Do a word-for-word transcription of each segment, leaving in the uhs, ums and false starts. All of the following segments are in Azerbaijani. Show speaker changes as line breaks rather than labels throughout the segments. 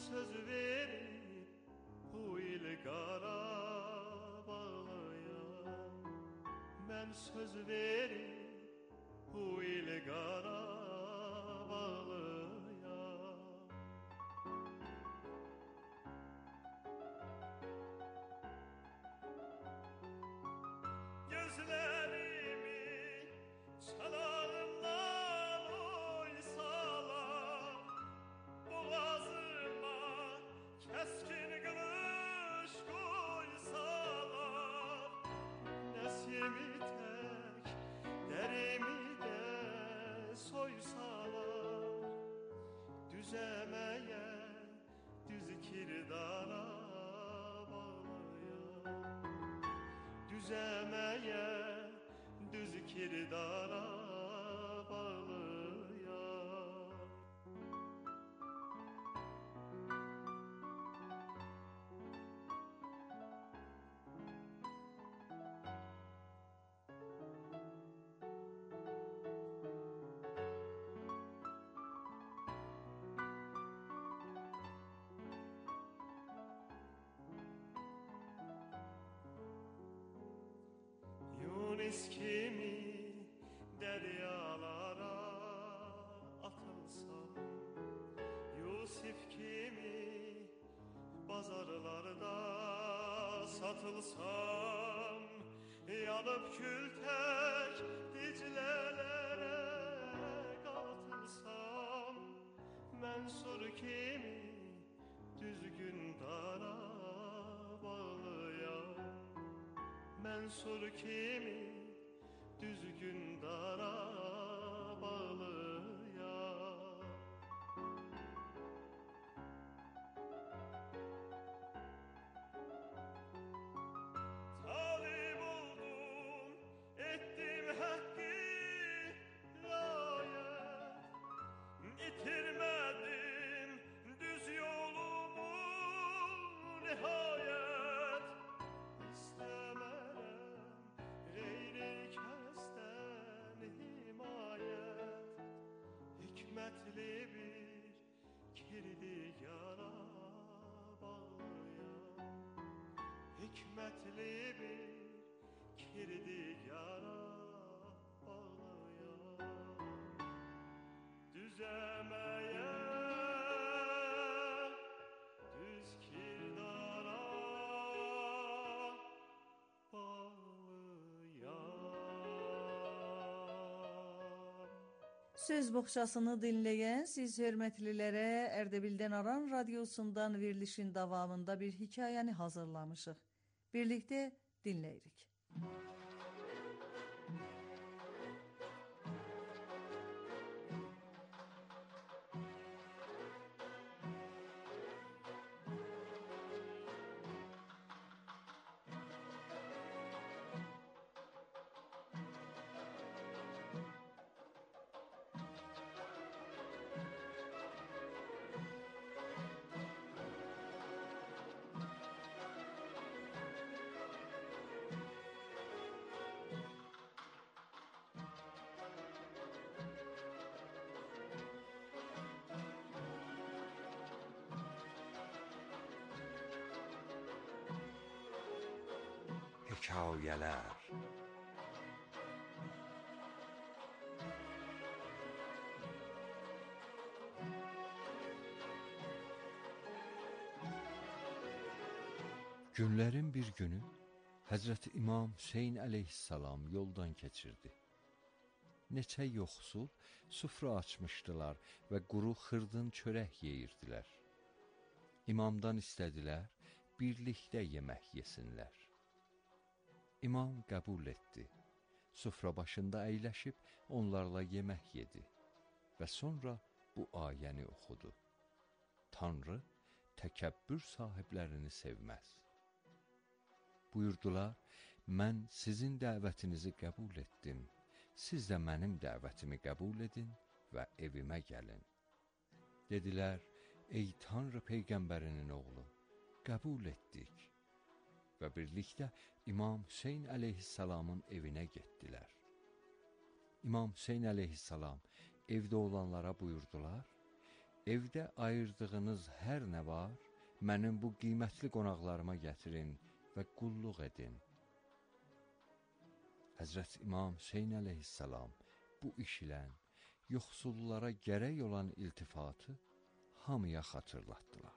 söz verip bu il Qarabağlıya, mən söz verip bu il Qarabağlıya. Gözlerimi çalarımdan oysalar, boğazıma keskin kılıç koysalar, nesimi tek, derimi de soysalar, düzemeyen düz kirdana bağlayan, düzemeyen düz kirdana bağlayan. Yunus kimi deryalara atılsam, Yusuf kimi bazarlarda satılsam, yanıp kül tek diclelere katılsam, Mənsur kimi düzgün dara bağlayan, Mənsur kimi düzgün dara bağlayan. Talib oldum, ettim hakkı layet, itirmedim düz yolumu nihayet. İstemerem gayri kəsdən himayət, hikmətli bir kirdigara bağlayan, hikmətli bir kirdigara bağlayan, düzəməyen düz kirdara bağlayan.
Söz boğçasını dinləyən siz hörmətlilərə Ərdəbildən Aran radiosundan verilişin davamında bir hekayəni hazırlamışıq. Birlikdə dinləyirik.
Hekayələr. Günlərin bir günü Həzrəti İmam Hüseyn əleyhissalam yoldan keçirdi. Neçə yoxsul süfrə açmışdılar və quru xırdın çörək yeyirdilər. İmamdan istədilər, birlikdə yemək yesinlər. İmam qəbul etdi. Süfrə başında əyləşib onlarla yemək yedi və sonra bu ayəni oxudu. Tanrı təkəbbür sahiblərini sevməz. Buyurdular, mən sizin dəvətinizi qəbul etdim, siz də mənim dəvətimi qəbul edin və evimə gəlin. Dedilər, ey Tanrı Peyğəmbərinin oğlu, qəbul etdik. Və birlikdə İmam Hüseyn əleyhissalamın evinə getdilər. İmam Hüseyn əleyhissalam evdə olanlara buyurdular, Evdə ayırdığınız hər nə var, mənim bu qiymətli qonaqlarıma gətirin və qulluq edin. Həzrət İmam Hüseyn əleyhissalam bu iş ilə yoxsullara gərək olan iltifatı hamıya xatırlatdılar.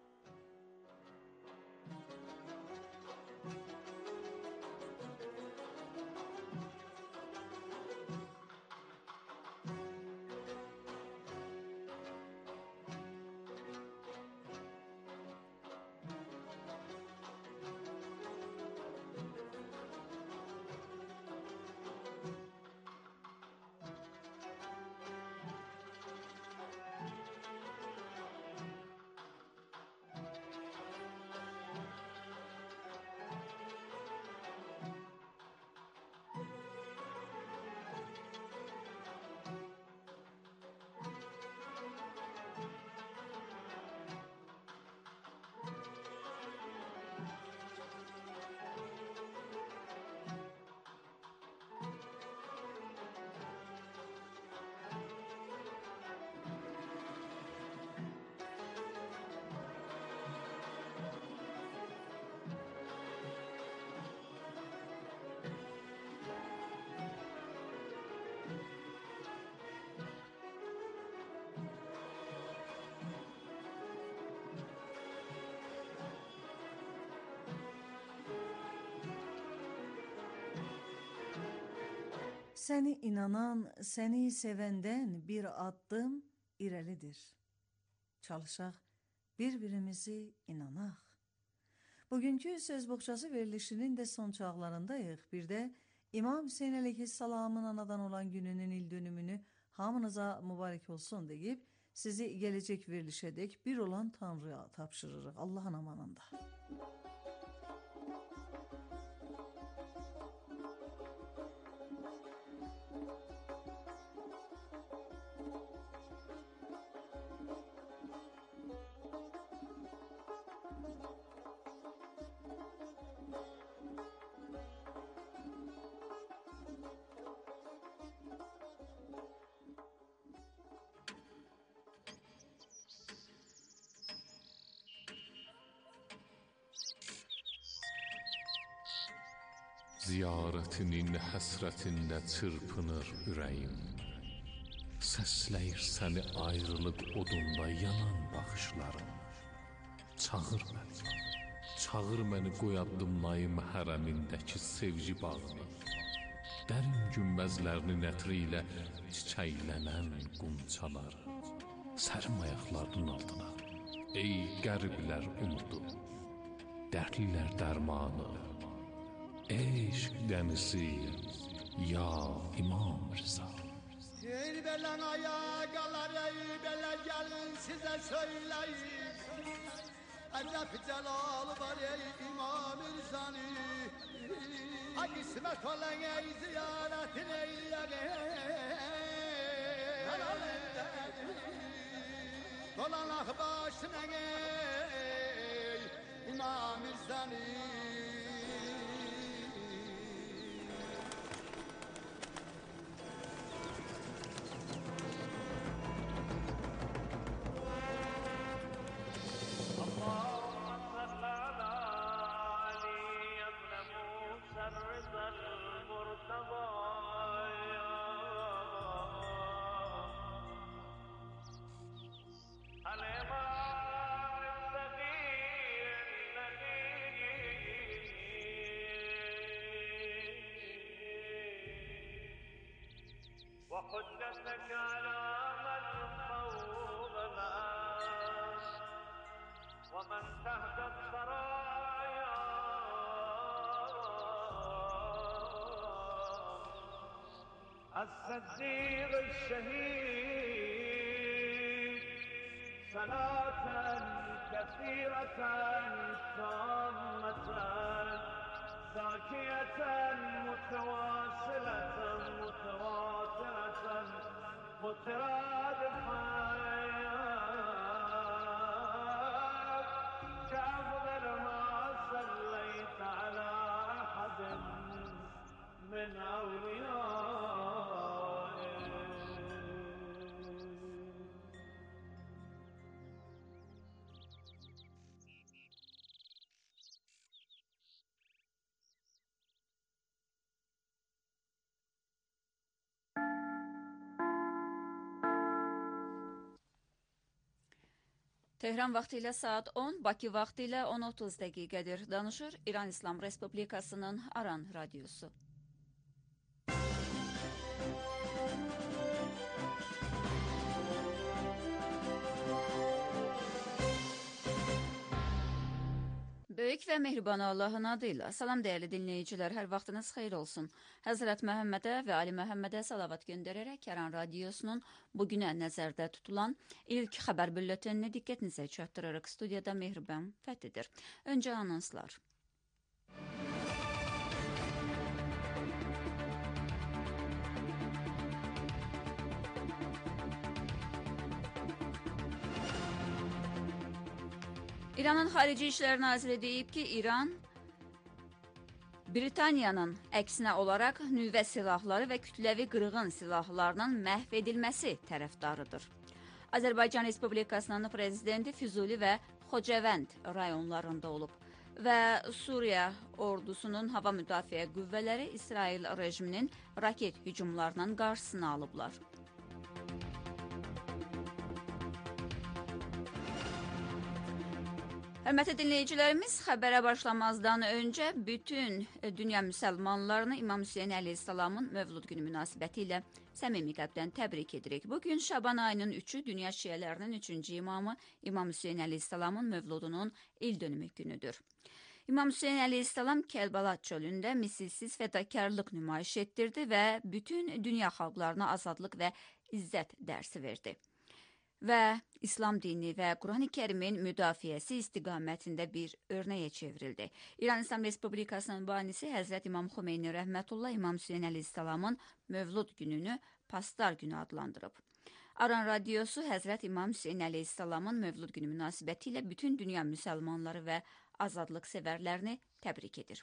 Səni inanan, səni sevəndən bir addım irəlidir. Çalışaq, bir-birimizi inanaq. Bugünkü söz boğçası verilişinin də son çağlarındayıq. Bir də İmam Hüseyn əleyhissalamın anadan olan gününün il dönümünü hamınıza mübarək olsun deyib, sizi gələcək verilişədək bir olan Tanrıya tapşırırıq Allahın amanında.
Ziyarətinin həsrətində çırpınır ürəyim. Səsləyir səni ayrılıq odunda yanan baxışlarım. Çağır məni, çağır məni qoy addımlayım hərəmindəki sevgi bağını. Dərin günbəzlərinin ətri ilə çiçəklənən qunçaları. Sərim ayaqlarının altına, ey qəriblər umudu, dərdlilər dərmanı. Eşq dənizi, ya İmam Rıza.
Ey belen ayakalar, ey bele gelin size söyleyeyim. Ecep celal var ey İmam Rıza'nı. Ay kısmet olan ey ziyaretin eyleyeyim. Dolan başına ey İmam Rıza'nı.
وحجتك على من فوق الأرض ومن تحت الثرايا الصديق الشهيد صلاة كثيرة تامة زاكية متواصلة متواترة مترادفة كأفضل ما صليت على أحد من أوليائه
Tehran vaxtı ilə saat on, Bakı vaxtı ilə on otuz dəqiqədir. Danışır İran İslam Respublikasının Aran radiosu. Böyük və mehriban Allahın adıyla. Salam dəyərli dinləyicilər, hər vaxtınız xeyir olsun. Həzrət Məhəmmədə və Ali Məhəmmədə salavat göndərərək Aran radiosunun bugünə nəzərdə tutulan ilk xəbər bülletenini diqqətinizə çatdıraraq studiyada Mehriban Fəthidir. Öncə anonslar. İranın Xarici İşlər Naziri deyib ki, İran Britaniyanın əksinə olaraq nüvə silahları və kütləvi qırğın silahlarının məhv edilməsi tərəfdarıdır. Azərbaycan Respublikasının prezidenti Füzuli və Xocavənd rayonlarında olub və Suriya ordusunun hava müdafiə qüvvələri İsrail rejiminin raket hücumlarının qarşısını alıblar. Hörmətli dinləyicilərimiz, xəbərə başlamazdan öncə bütün dünya müsəlmanlarını İmam Hüseyin əleyhissalamın Mövlud günü münasibəti ilə səmimi qəlbdən təbrik edirik. Bugün Şaban ayının üçü dünya şiələrinin üçüncü imamı İmam Hüseyin əleyhissalamın Mövludunun il dönümü günüdür. İmam Hüseyin əleyhissalam Kərbəla çölündə misilsiz fədakarlıq nümayiş etdirdi və bütün dünya xalqlarına azadlıq və izzət dərsi verdi. Və İslam dini və Quran-ı Kərimin müdafiəsi istiqamətində bir örnəyə çevrildi. İran İslam Respublikasının banisi Həzrət İmam Xomeyni rəhmətullah İmam Hüseyin əleyhissalamın Mövlud gününü Pastar günü adlandırıb. Aran radiosu Həzrət İmam Hüseyin əleyhissalamın Mövlud günü münasibəti ilə bütün dünya müsəlmanları və azadlıq sevərlərini təbrik edir.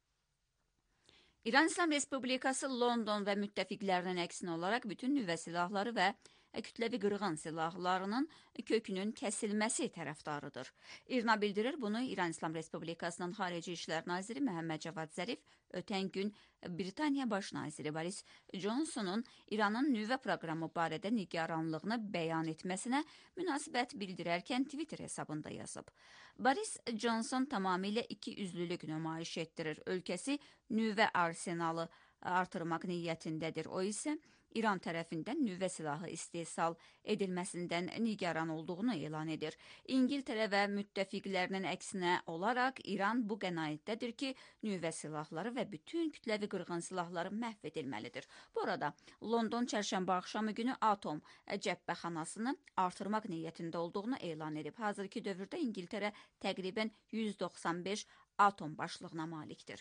İran İslam Respublikası London və müttəfiqlərinin əksinə olaraq bütün nüvə silahları və kütləvi qırğın silahlarının kökünün kəsilməsi tərəfdarıdır. İRNA bildirir, bunu İran İslam Respublikasının Xarici İşlər Naziri Məhəmməd Cavad Zərif ötən gün Britaniya Baş Naziri Boris Johnsonun İranın nüvə proqramı barədə nigaranlığını bəyan etməsinə münasibət bildirərkən Twitter hesabında yazıb. Boris Johnson tamamilə iki üzlülük nümayiş etdirir. Ölkəsi nüvə arsenalı artırmaq niyyətindədir. O isə İran tərəfindən nüvə silahı istehsal edilməsindən nigaran olduğunu elan edir. İngiltərə və müttəfiqlərinin əksinə olaraq İran bu qənaətdədir ki, nüvə silahları və bütün kütləvi qırğın silahları məhv edilməlidir. Bu arada London çərşənbə axşamı günü atom cəbhəxanasını artırmaq niyyətində olduğunu elan edib. Hazırki dövrdə İngiltərə təqribən yüz doxsan beş atom başlığına malikdir.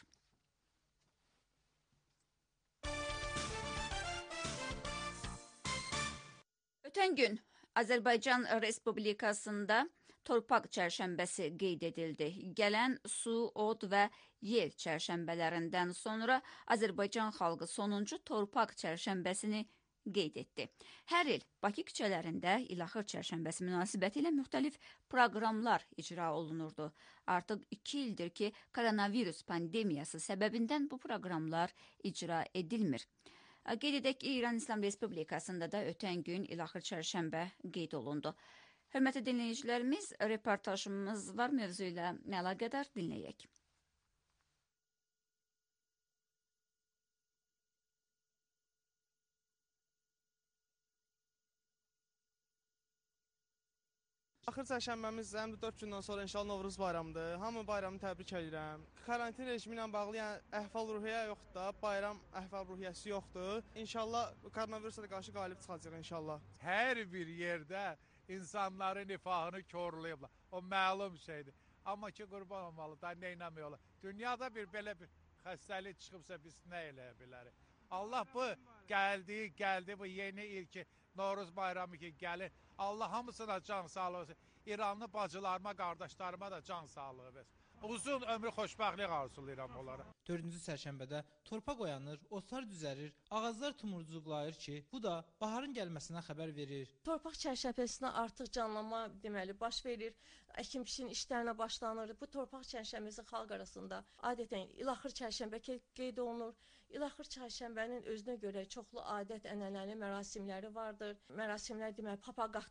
Ötən gün Azərbaycan Respublikasında torpaq çərşənbəsi qeyd edildi. Gələn su, od və yel çərşənbələrindən sonra Azərbaycan xalqı sonuncu torpaq çərşənbəsini qeyd etdi. Hər il Bakı küçələrində İlaxır çərşənbəsi münasibəti ilə müxtəlif proqramlar icra olunurdu. Artıq iki ildir ki, koronavirus pandemiyası səbəbindən bu proqramlar icra edilmir. Qeyd edək ki, İran İslam Respublikasında da ötən gün İlaxır çərşənbə qeyd olundu. Hörmətli dinləyicilərimiz, reportajımız var, mövzu ilə əlaqədar dinləyək.
Axır çərşənbəmiz həm də dörd gündən sonra inşallah Novruz bayramıdır. Hamı bayramını təbrik edirəm. Karantin rejimi ilə bağlı yəni əhval-ruhiyyə yoxdur da, bayram əhval-ruhiyyəsi yoxdur. İnşallah koronavirusa qarşı qalib çıxacaq inşallah.
Hər bir yerdə insanların nifahını korlayıblar. O məlum şeydir. Amma ki qurban olmalı da nə eləmək Dünyada bir belə bir xəstəlik çıxıbsa biz nə eləyə bilərik? Allah bu gəldi, gəldi bu yeni ilki Novruz bayramı ki gəlir. Allah hamısına can sağlığı versin. İranlı bacılarıma, qardaşlarıma da can sağlığı versin. Uzun ömrü xoşbəxtlik arzulayıram onlara.
dördüncü çərşənbədə torpaq oyanır, otlar düzərir, ağaclar tumurcuqlayır ki, bu da baharın gəlməsinə xəbər verir.
Torpaq çərşənbəsinə artıq canlanma deməli baş verir, əkin-biçin işlərinə başlanır. Bu torpaq çərşənbəsi xalq arasında adətən İlaxır çərşənbə qeyd olunur. İlaxır çərşənbənin özünə görə çoxlu adət-ənənəli mərasimləri vardır. Mərasimlər deməli papaq atdı,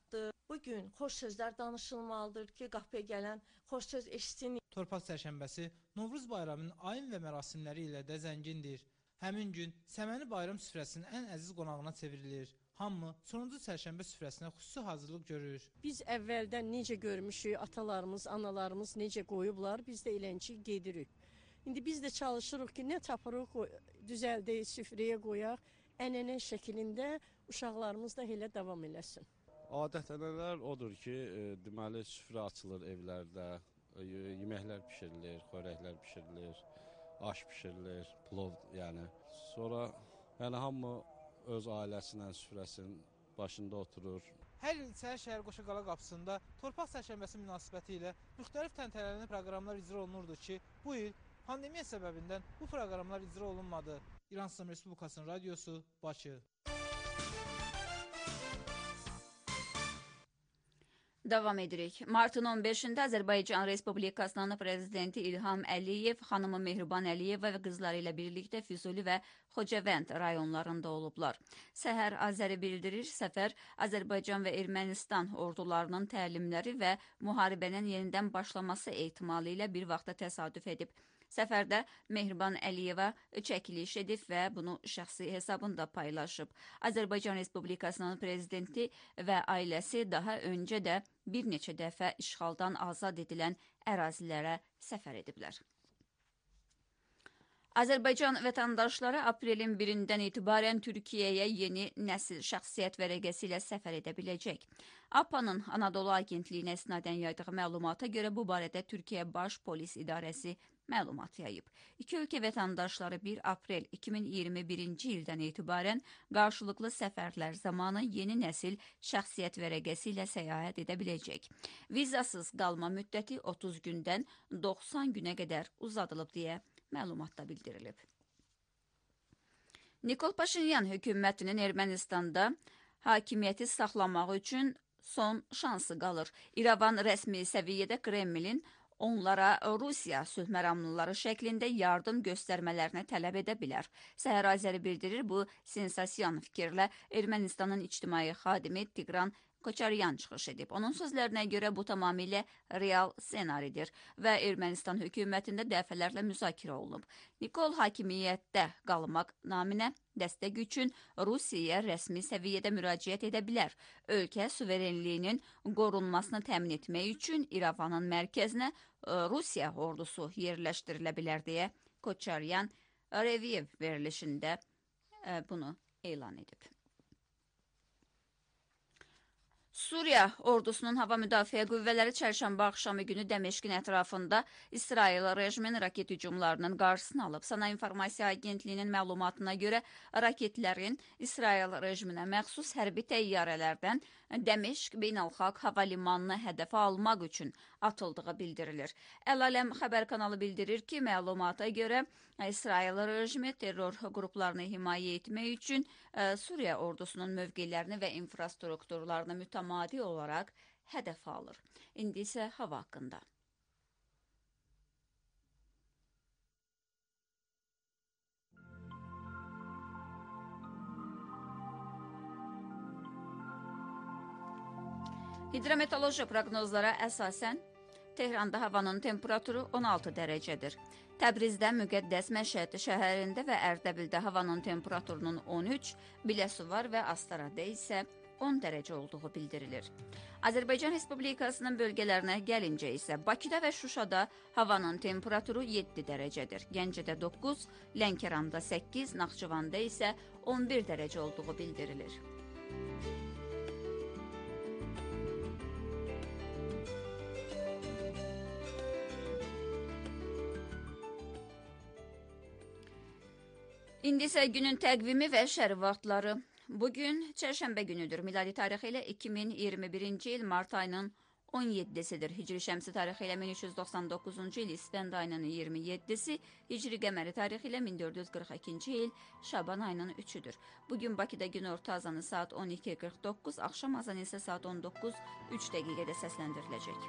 Bugün xoş sözlər danışılmalıdır ki, qapıya gələn xoş söz eşitsin.
Torpaq Çərşənbəsi Novruz bayramının ayın və mərasimləri ilə də zəngindir. Həmin gün Səməni bayram süfrəsinin ən əziz qonağına çevrilir. Hamı sonuncu çərşənbə süfrəsinə xüsusi hazırlıq görür.
Biz əvvəldən necə görmüşük, atalarımız, analarımız necə qoyublar, biz də elənçi gedirik. İndi biz də çalışırıq ki, nə tapırıq, düzəldək, süfrəyə qoyaq, ənənə şəklində uşaqlarımız da elə davam eləsin.
Adət-ənənələr odur ki, e, deməli süfrə açılır evlərdə, e, yeməklər bişirilir, xörəklər bişirilir, aş bişirilir, plov yəni. Sonra yəni hamı öz ailəsindən süfrəsinin başında oturur.
Hər il səhər şəhər Qoşaqala qapısında Torpaq Çərşənbəsi münasibəti ilə müxtəlif təntənəli proqramlar icra olunurdu ki, bu il pandemiya səbəbindən bu proqramlar icra olunmadı. İran İslam Respublikasının radiosu, Bakı.
Davam edirik. Martın on beşində Azərbaycan Respublikasının prezidenti İlham Əliyev, xanımı Mehriban Əliyeva və qızları ilə birlikdə Füzuli və Xocavənd rayonlarında olublar. Səhər Azəri bildirir, səfər Azərbaycan və Ermənistan ordularının təlimləri və müharibənin yenidən başlaması ehtimalı ilə bir vaxtda təsadüf edib. Səfərdə Mehriban Əliyeva çəkiliş edib və bunu şəxsi hesabında paylaşıb. Azərbaycan Respublikasının prezidenti və ailəsi daha öncə də bir neçə dəfə işğaldan azad edilən ərazilərə səfər ediblər. Azərbaycan vətəndaşları aprelin birindən etibarən Türkiyəyə yeni nəsil şəxsiyyət vərəqəsi ilə səfər edə biləcək. A P A-nın Anadolu Agentliyinə istinadən yaydığı məlumata görə bu barədə Türkiyə Baş Polis İdarəsi məlumat yayıb. İki ölkə vətəndaşları bir aprel iki min iyirmi birinci ildən etibarən qarşılıqlı səfərlər zamanı yeni nəsil şəxsiyyət vərəqəsi ilə səyahət edə biləcək. Vizasız qalma müddəti otuz gündən doxsan günə qədər uzadılıb deyə məlumatda bildirilib. Nikol Paşinyan hökumətinin Ermənistanda hakimiyyəti saxlamaq üçün son şansı qalır. İrəvan rəsmi səviyyədə Kremlin onlara Rusiya sülhməramlıları şəklində yardım göstərmələrini tələb edə bilər. Səhər Azəri bildirir, bu sensasiyon fikirlə Ermənistanın ictimai xadimi Tigran Koçaryan çıxış edib. Onun sözlərinə görə bu tamamilə real ssenaridir və Ermənistan hökumətində dəfələrlə müzakirə olunub. Nikol hakimiyyətdə qalmaq naminə dəstək üçün Rusiyaya rəsmi səviyyədə müraciət edə bilər. Ölkə suverenliyinin qorunmasını təmin etmək üçün İrəvanın mərkəzinə Rusiya ordusu yerləşdirilə bilər deyə Koçaryan Reviyev verilişində bunu elan edib. Suriya ordusunun hava müdafiə qüvvələri çərşənbə axşamı günü Dəməşqin ətrafında İsrail rejiminin raket hücumlarının qarşısını alıb. Sana İnformasiya Agentliyinin məlumatına görə raketlərin İsrail rejiminə məxsus hərbi təyyarələrdən Dəməşq beynəlxalq hava limanını hədəfə almaq üçün atıldığı bildirilir. Əl-Aləm xəbər kanalı bildirir ki, məlumata görə İsrail rejimi terror qruplarını himayə etmək üçün Suriya ordusunun mövqelərini və infrastrukturlarını mütəmadi olaraq hədəfə alır. İndi isə hava haqqında. Hidrometeoroloji proqnozlara əsasən Tehranda havanın temperaturu on altı dərəcədir. Təbrizdə, Müqəddəs Məşəd şəhərində və Ərdəbildə havanın temperaturunun on üç, Biləsuvar və Astarada isə on dərəcə olduğu bildirilir. Azərbaycan Respublikasının bölgələrinə gəlincə isə Bakıda və Şuşada havanın temperaturu yeddi dərəcədir. Gəncədə doqquz, Lənkəranda səkkiz, Naxçıvanda isə on bir dərəcə olduğu bildirilir. İndi isə günün təqvimi və şəri vaxtları. Bugün çərşənbə günüdür. Miladi tarixi ilə iki min iyirmi birinci il mart ayının on yeddisidir. Hicri şəmsi tarixi ilə min üç yüz doxsan doqquzuncu il İsfənd ayının iyirmi yeddisi, Hicri qəməri tarixi ilə min dörd yüz qırx ikinci il Şaban ayının üçüdür. Bugün Bakıda gün orta azanı saat on iki qırx doqquz, axşam azanı isə saat on doqquz üç dəqiqədə səsləndiriləcək.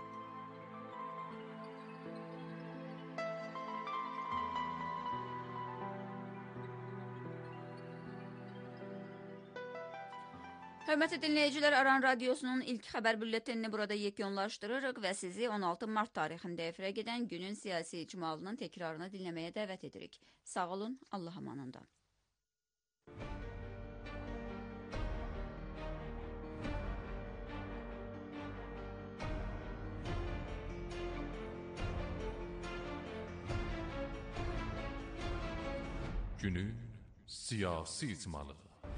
Hörmətli dinləyicilər, Aran Radiosunun ilk xəbər bülletenini burada yekunlaşdırırıq və sizi on altı mart tarixində efirə gedən günün siyasi icmalının təkrarını dinləməyə dəvət edirik. Sağ olun, Allah amanında.
Günün siyasi icmalı.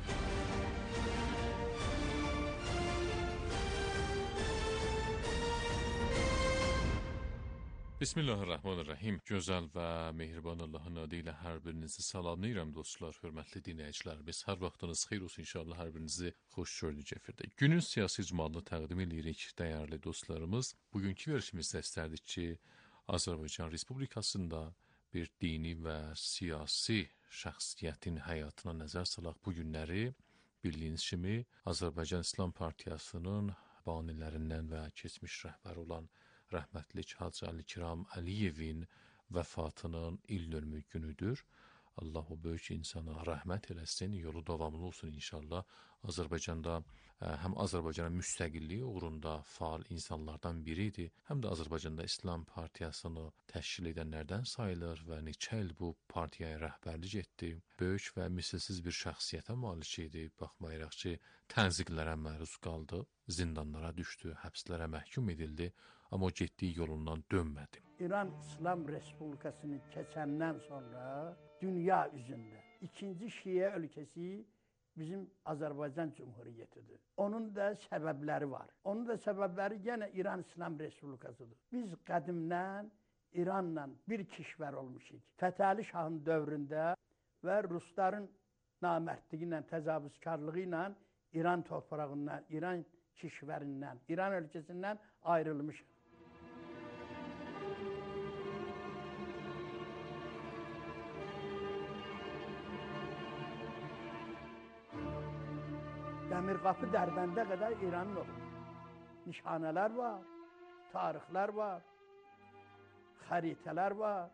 Bismillahirrahmanirrahim. Gözəl və mehriban Allahın adı ilə hər birinizi salamlayıram dostlar, hörmətli dinləyicilərimiz. Hər vaxtınız xeyir olsun inşallah, hər birinizi xoş gördük efirdə. Günün siyasi icmalını təqdim edirik dəyərli dostlarımız. Bugünkü verilişimizdə istərdik ki, Azərbaycan Respublikasında bir dini və siyasi şəxsiyyətin həyatına nəzər salaq. Bu günləri bildiyiniz kimi Azərbaycan İslam Partiyasının banilərindən və keçmiş rəhbəri olan rəhmətli Hacı Ali Kiram Əliyevin vəfatının il dönümü günüdür. Allah o böyük insana rəhmət eləsin, yolu davamlı olsun inşallah. Azərbaycanda həm Azərbaycanın müstəqilliyi uğrunda faal insanlardan biri idi, həm də Azərbaycanda İslam Partiyasını təşkil edənlərdən sayılır və neçə il bu partiyaya rəhbərlik etdi. Böyük və misilsiz bir şəxsiyyətə malik idi, baxmayaraq ki, tənziqlərə məruz qaldı, zindanlara düşdü, həbslərə məhkum edildi, amma o getdiyi yolundan dönmədi.
İran İslam Respublikasını keçəndən sonra dünya üzündə ikinci Şiə ölkəsi bizim Azərbaycan Cumhuriyyətidir. Onun da səbəbləri var. Onun da səbəbləri yenə İran İslam Respublikasıdır. Biz qədimdən İranla bir kişvər olmuşuq. Fətəli Şahın dövründə və Rusların namərdliyi ilə, təcavüzkarlığı ilə İran torpağından, İran kişvərindən, İran ölkəsindən ayrılmışıq. Dəmirqapı Dərbəndə qədər İranın olur. Nişanələr var, tarixlər var, xəritələr var.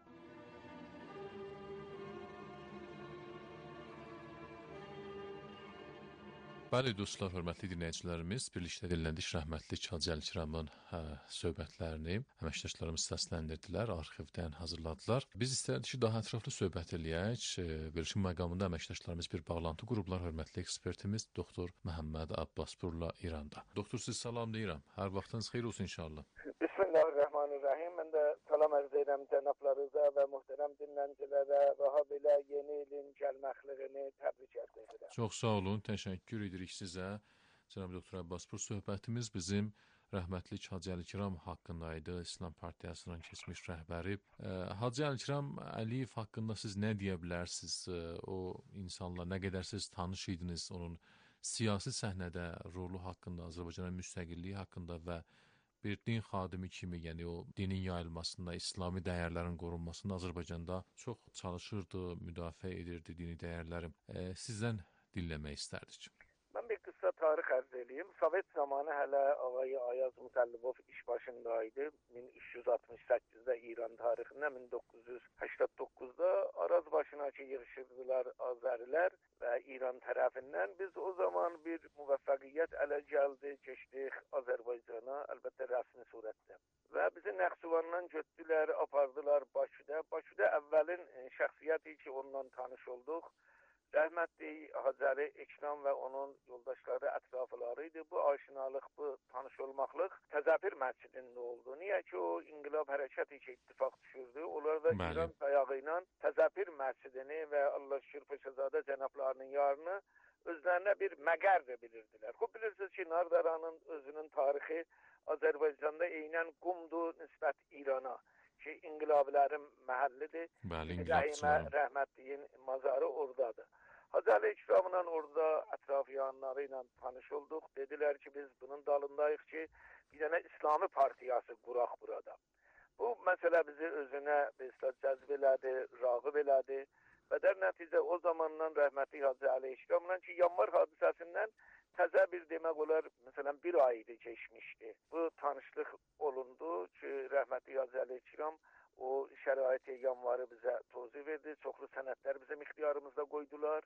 Bəli dostlar, hörmətli dinləyicilərimiz, birlikdə dinləndik rəhmətli Hacı Ali Kiramın hə, söhbətlərini əməkdaşlarımız səsləndirdilər, arxivdən hazırladılar. Biz istərdik ki, daha ətraflı söhbət eləyək. Verilişin məqamında əməkdaşlarımız bir bağlantı qurublar, hörmətli ekspertimiz doktor Məhəmməd Abbasburla İranda. Doktor, siz salamlayıram. Hər vaxtınız xeyir olsun inşallah.
Bismillahirrahmanirrahim. Mən də salam ərz edirəm cənablarınıza və möhtərəm dinləyicilərə və habelə yeni ilin gəlməkliğini təbrik edirəm.
Çox sağ olun, təşəkkür edirik sizə. Cənab doktor Abbasbur, söhbətimiz bizim rəhmətli Hacı Ali Kiram haqqındaydı, İslam Partiyasının keçmiş rəhbəri. Hacı Ali Kiram Əliyev haqqında siz nə deyə bilərsiniz? O insanla nə qədər siz tanış idiniz, onun siyasi səhnədə rolu haqqında, Azərbaycanın müstəqilliyi haqqında və bir din xadimi kimi, yəni o dinin yayılmasında, İslami dəyərlərin qorunmasında Azərbaycanda çox çalışırdı, müdafiə edirdi dini dəyərləri. E, sizdən dinləmək istərdik.
Mən bir qısa tarix ərz edeyim. Sovet zamanı hələ ağay Ayaz Musallibov iş başındaydı. min üç yüz altmış səkkizdə İran tarixində, min doqquz yüz səksən doqquzda Araz başına ki yığışırdılar Azərilər və İran tərəfindən. Biz o zaman bir müvəffəqiyyət ələ gəldi, keçdik Azərbaycana, əlbəttə rəsmi surətdə. Və bizi Nəxçıvandan götürdülər, apardılar Bakıda. Bakıda əvvəlin şəxsiyyəti ki ondan tanış olduq. Rəhmətli Hacı Ali Kiram və onun yoldaşları, ətrafları idi. Bu aşinalıq, bu tanış olmaqlıq Təzəpir məscidində oldu. Niyə ki o İnqilab hərəkəti ki ittifaq düşürdü. Onlar da Məlim. İran dayağı ilə Təzəpir məscidini və Allah şükür Paşazadə cənablarının yarını özlərinə bir məqər də bilirdilər. Xub bilirsiniz ki, Nardaranın özünün tarixi Azərbaycanda eynən Qumdur nisbət İrana ki inqilabilərin məhəllidir. Rəhimə rəhmətliyin mazarı oradadır. Hacı Ali Kiramla orada ətrafyanları ilə tanış olduq. Dedilər ki, biz bunun dalındayıq ki, bir dənə İslami partiyası quraq burada. Bu məsələ bizi özünə cəzb elədi, rağıb elədi. Və dər nəticə o zamandan rəhmətli Hacı Ali Kiramla ki, yanvar hadisəsindən təzə bir demək olar, məsələn, bir ay idi keçmişdi. Bu tanışlıq olundu ki, rəhmətli Hacı Ali Kiram o şərait yanvarı bizə tozih verdi. Çoxlu sənədlər bizim ixtiyarımızda qoydular.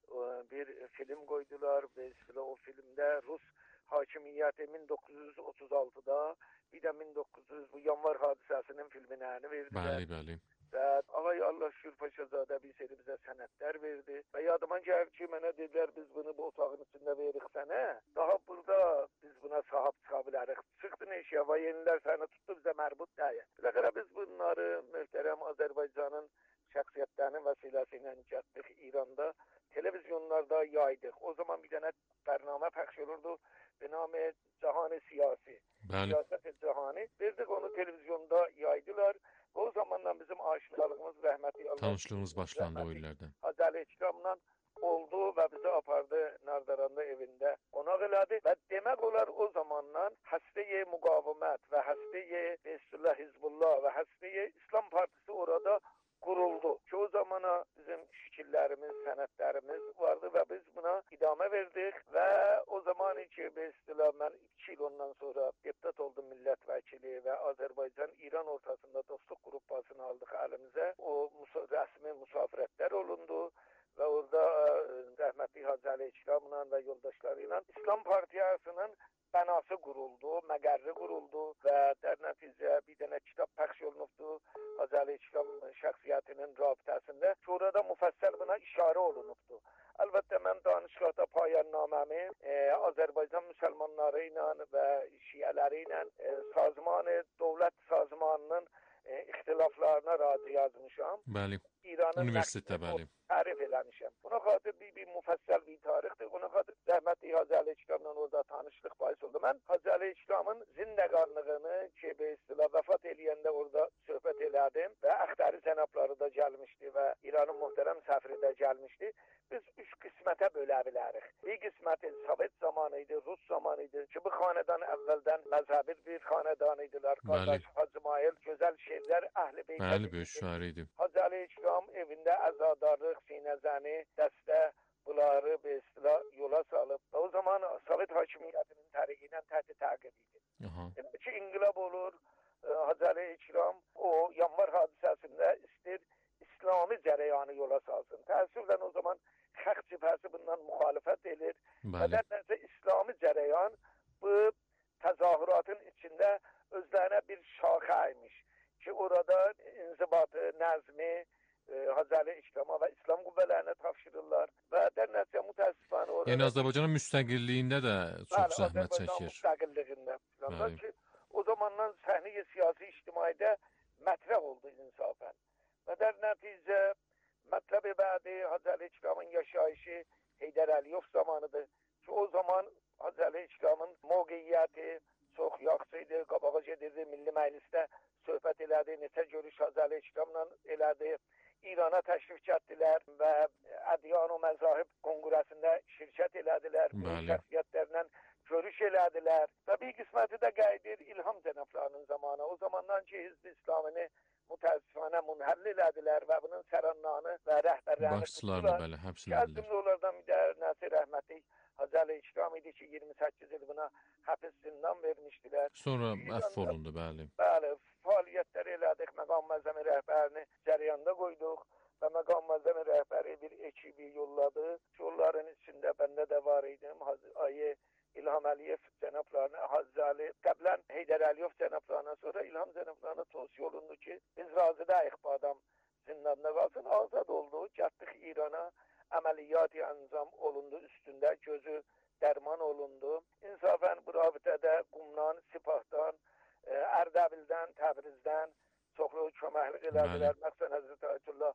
bir film koydular ve o filmde Rus hakimiyeti bin dokuz yüz otuz altıda bir de bin dokuz yüz bu yanvar hadisəsinin filmini verdiler.
Bəli, bəli.
Və ağay Allah Şükür Paşazadə bir seri bizə sənədlər verdi. Və yadıma gəlir ki, mənə dedilər biz bunu bu otağın içində veririk sənə. Daha burada biz buna sahib çıxa bilərik. Çıxdı neşə və yenilər səni tutdu bizə mərbut deyil. Biləqərə biz bunları möhtərəm Azərbaycanın şəxsiyyətlərinin vəsiləsi ilə getdik İranda. Televizyonlarda yaydıq. O zaman bir dənə bərnamə pəxş olurdu. Be namı Cahan-ı Siyasi.
Bəli.
Siyasət-i Cahani. Verdik onu televizyonda yaydılar. O zamandan bizim aşıqlarımız rəhmətli Allah.
Tanışlığınız başlandı o illərdən.
Azəli İkramla oldu və bizi apardı Nardaranda evində qonaq elədi və demək olar o zamandan Həstə-i Müqavimət və Həstə-i Resulullah Hizbullah və Həstə-i İslam Partisi orada quruldu. Ki o zamana bizim şəkillərimiz, sənədlərimiz vardı və biz buna idamə verdik və o zaman ki mesela mən iki il ondan sonra deputat oldum millət vəkili və Azərbaycan-İran ortasında dostluq qrupasını aldıq əlimizə. O rəsmi müsafirətlər olundu və orada rəhmətli Hacı Əli İkramla və yoldaşları ilə İslam Partiyasının bənası quruldu, məqərri quruldu və dər nəticə bir dənə kitab pəxş olunubdu Hacı Əli İkram şəxsiyyətinin rabitəsində. Orada müfəssəl buna işarə olunubdu. Əlbəttə mən danışıqda payannaməmi e, Azərbaycan müsəlmanları ilə və şiələri ilə e, sazmanı, dövlət sazmanının e, ixtilaflarına razı yazmışam.
Bəli.
İranın
Universitetdə bəli.
Tərif eləmişəm. Buna xatir bir, bir müfəssəl bir tarixdir. Buna xatir rəhmətli Hacı Əli İkramla orada tanışlıq bahis oldu. Mən Hacı Əli İkramın zindəqanlığını ki, belə vəfat eləyəndə orada söhbət elədim və əxtəri cənabları da gəlmişdi və İranın möhtərəm səfiri də gəlmişdi. Biz üç qismətə bölə bilərik. Bir qisməti Sovet zamanı idi, Rus zamanı idi ki, bu xanədan əvvəldən məzhəbi bir xanədan idilər. Qardaş Hacı Mayıl gözəl şeirlər Əhl-i Beytə.
Bəli, böyük şair idi.
Hacı Əli İkram evində əzadarlıq, sinəzəni, dəstə bunları bir istilah yola salıb. O zaman Sovet hakimiyyətinin təriqi ilə təhti təqib idi. Demək ki, inqilab olur, Hacı Əli İkram o yanvar hadisəsində istir İslami cərəyanı yola salsın. Təəssüflə o zaman xalq cibhəsi bundan müxalifət edir. Və nəsə İslami cərəyan bu təzahüratın içində özlərinə bir şaxə imiş ki, orada inzibatı, nəzmi Hacı Əli İkrama və İslam qüvvələrinə tapşırırlar və dər nəticə mütəəssifən orada...
Yəni Azərbaycanın müstəqilliyində də çox zəhmət çəkir.
Müstəqilliyində. Ki, o zamandan səhnəyə siyasi ictimaidə mətrəh oldu insafən. Və dər nəticə mətləb-i bədi Hacı Əli İkramın yaşayışı Heydər Əliyov zamanıdır ki, o zaman Hacı Əli İkramın mövqeyiyyəti çox yaxşı idi, qabağa gedirdi, Milli Məclisdə söhbət elədi, neçə görüş Hacı Əli İkramla elədi. İrana təşrif etdilər və Ədyan və Məzahib Konqresində şirkət elədilər, şəxsiyyətlərlə görüş elədilər və bir qisməti də qayıdır İlham cənablarının zamanı. O zamandan ki, Hizb-i İslamini mütəəssifənə münhəll elədilər və bunun sərannanı və rəhbərlərini
başçılarını belə həbs elədilər.
Kəsimli onlardan bir də Nəsir rəhmətli Hacı Əli İkram idi ki, iyirmi səkkiz il buna həbs zindan vermişdilər.
Sonra əff olundu, bəli.
Bəli, fəaliyyətlər elədik, məqam məzəmi rəhbərini cərəyanda qoyduq və məqam məzəmi rəhbəri bir ekibi yolladı. Yolların içində bəndə də var idim. Ayı İlham Əliyev cənablarına, Hacı Əli, qəblən Heydər Əliyov cənablarına, sonra İlham cənablarına tövsiyə olundu ki, biz razı deyik bu adam zindanda qalsın, azad oldu, getdik İrana, əməliyyat əncam olundu üstündə, gözü dərman olundu. İnsafən bu rabitədə Qumdan, Sipahdan, Ərdəbildən, Təbrizdən çoxlu köməklik elədilər. Məqsən Həzrət Ayətullah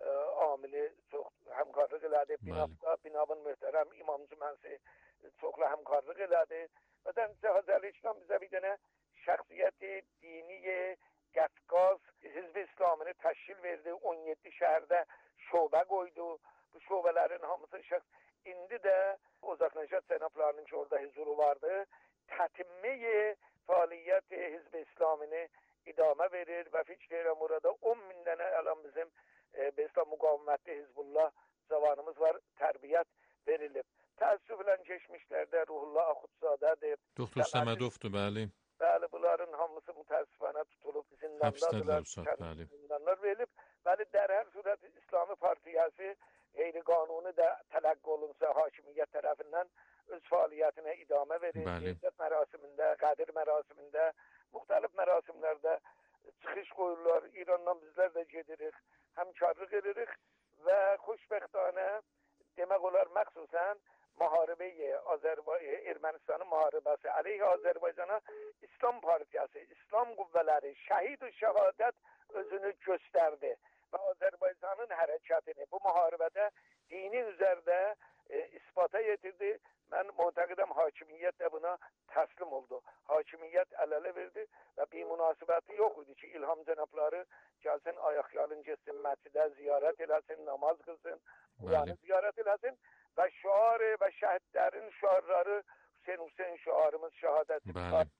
amili çox həmkarlıq elədi. Binafda, Binavın möhtərəm İmamcı Mənsi çoxlu həmkarlıq elədi. Və dəncə Hacı Əli İkram bizə bir dənə şəxsiyyəti, dini, Qafqaz, Hizb-i İslamını təşkil verdi. on yeddi şəhərdə şöbə qoydu. Bu şöbələrin hamısı şəxs. İndi də Ozaq-Nəşət cənablarının ki, orada huzuru vardı. Tətimmi fəaliyyət Hizb-i İslamını idamə verir və fikr edirəm orada on min dənə əlam bizim e, İslam müqavimətli Hizbullah cavanımız var, tərbiyyət verilib. Təəssüflə keçmişlərdə Ruhullah Axundzadədir.
Doktor Səmədovdur, bəli.
Bəli, bunların hamısı mütəəssifənə tutulub, zindandadılar,
bəli.
Zindanlar verilib. Bəli, dər hər surət İslami Partiyası şəxsi qeyri-qanuni də tələqqi olunsa hakimiyyət tərəfindən öz fəaliyyətinə idamə verir. Evdət mərasimində, qədir mərasimində, müxtəlif mərasimlərdə çıxış qoyurlar. İrandan bizlər də gedirik, həmkarlıq edirik və xoşbəxtanə demək olar məxsusən müharibəyə Azərbaycan Ermənistanın müharibəsi əleyhə Azərbaycana İslam Partiyası, İslam qüvvələri şəhid və şəhadət özünü göstərdi və Azərbaycanın hərəkətini bu müharibədə dini üzərdə e, isbata yetirdi. Mən mütəqidəm hakimiyyət də buna təslim oldu. Hakimiyyət əl-ələ verdi və bir münasibəti yox idi ki, İlham cənabları gəlsin, ayaqlarını getsin, məscidə ziyarət eləsin, namaz qılsın, uyanı ziyarət eləsin və şüarı və şəhidlərin şüarları Hüseyn Hüseyn şüarımız şəhadəti.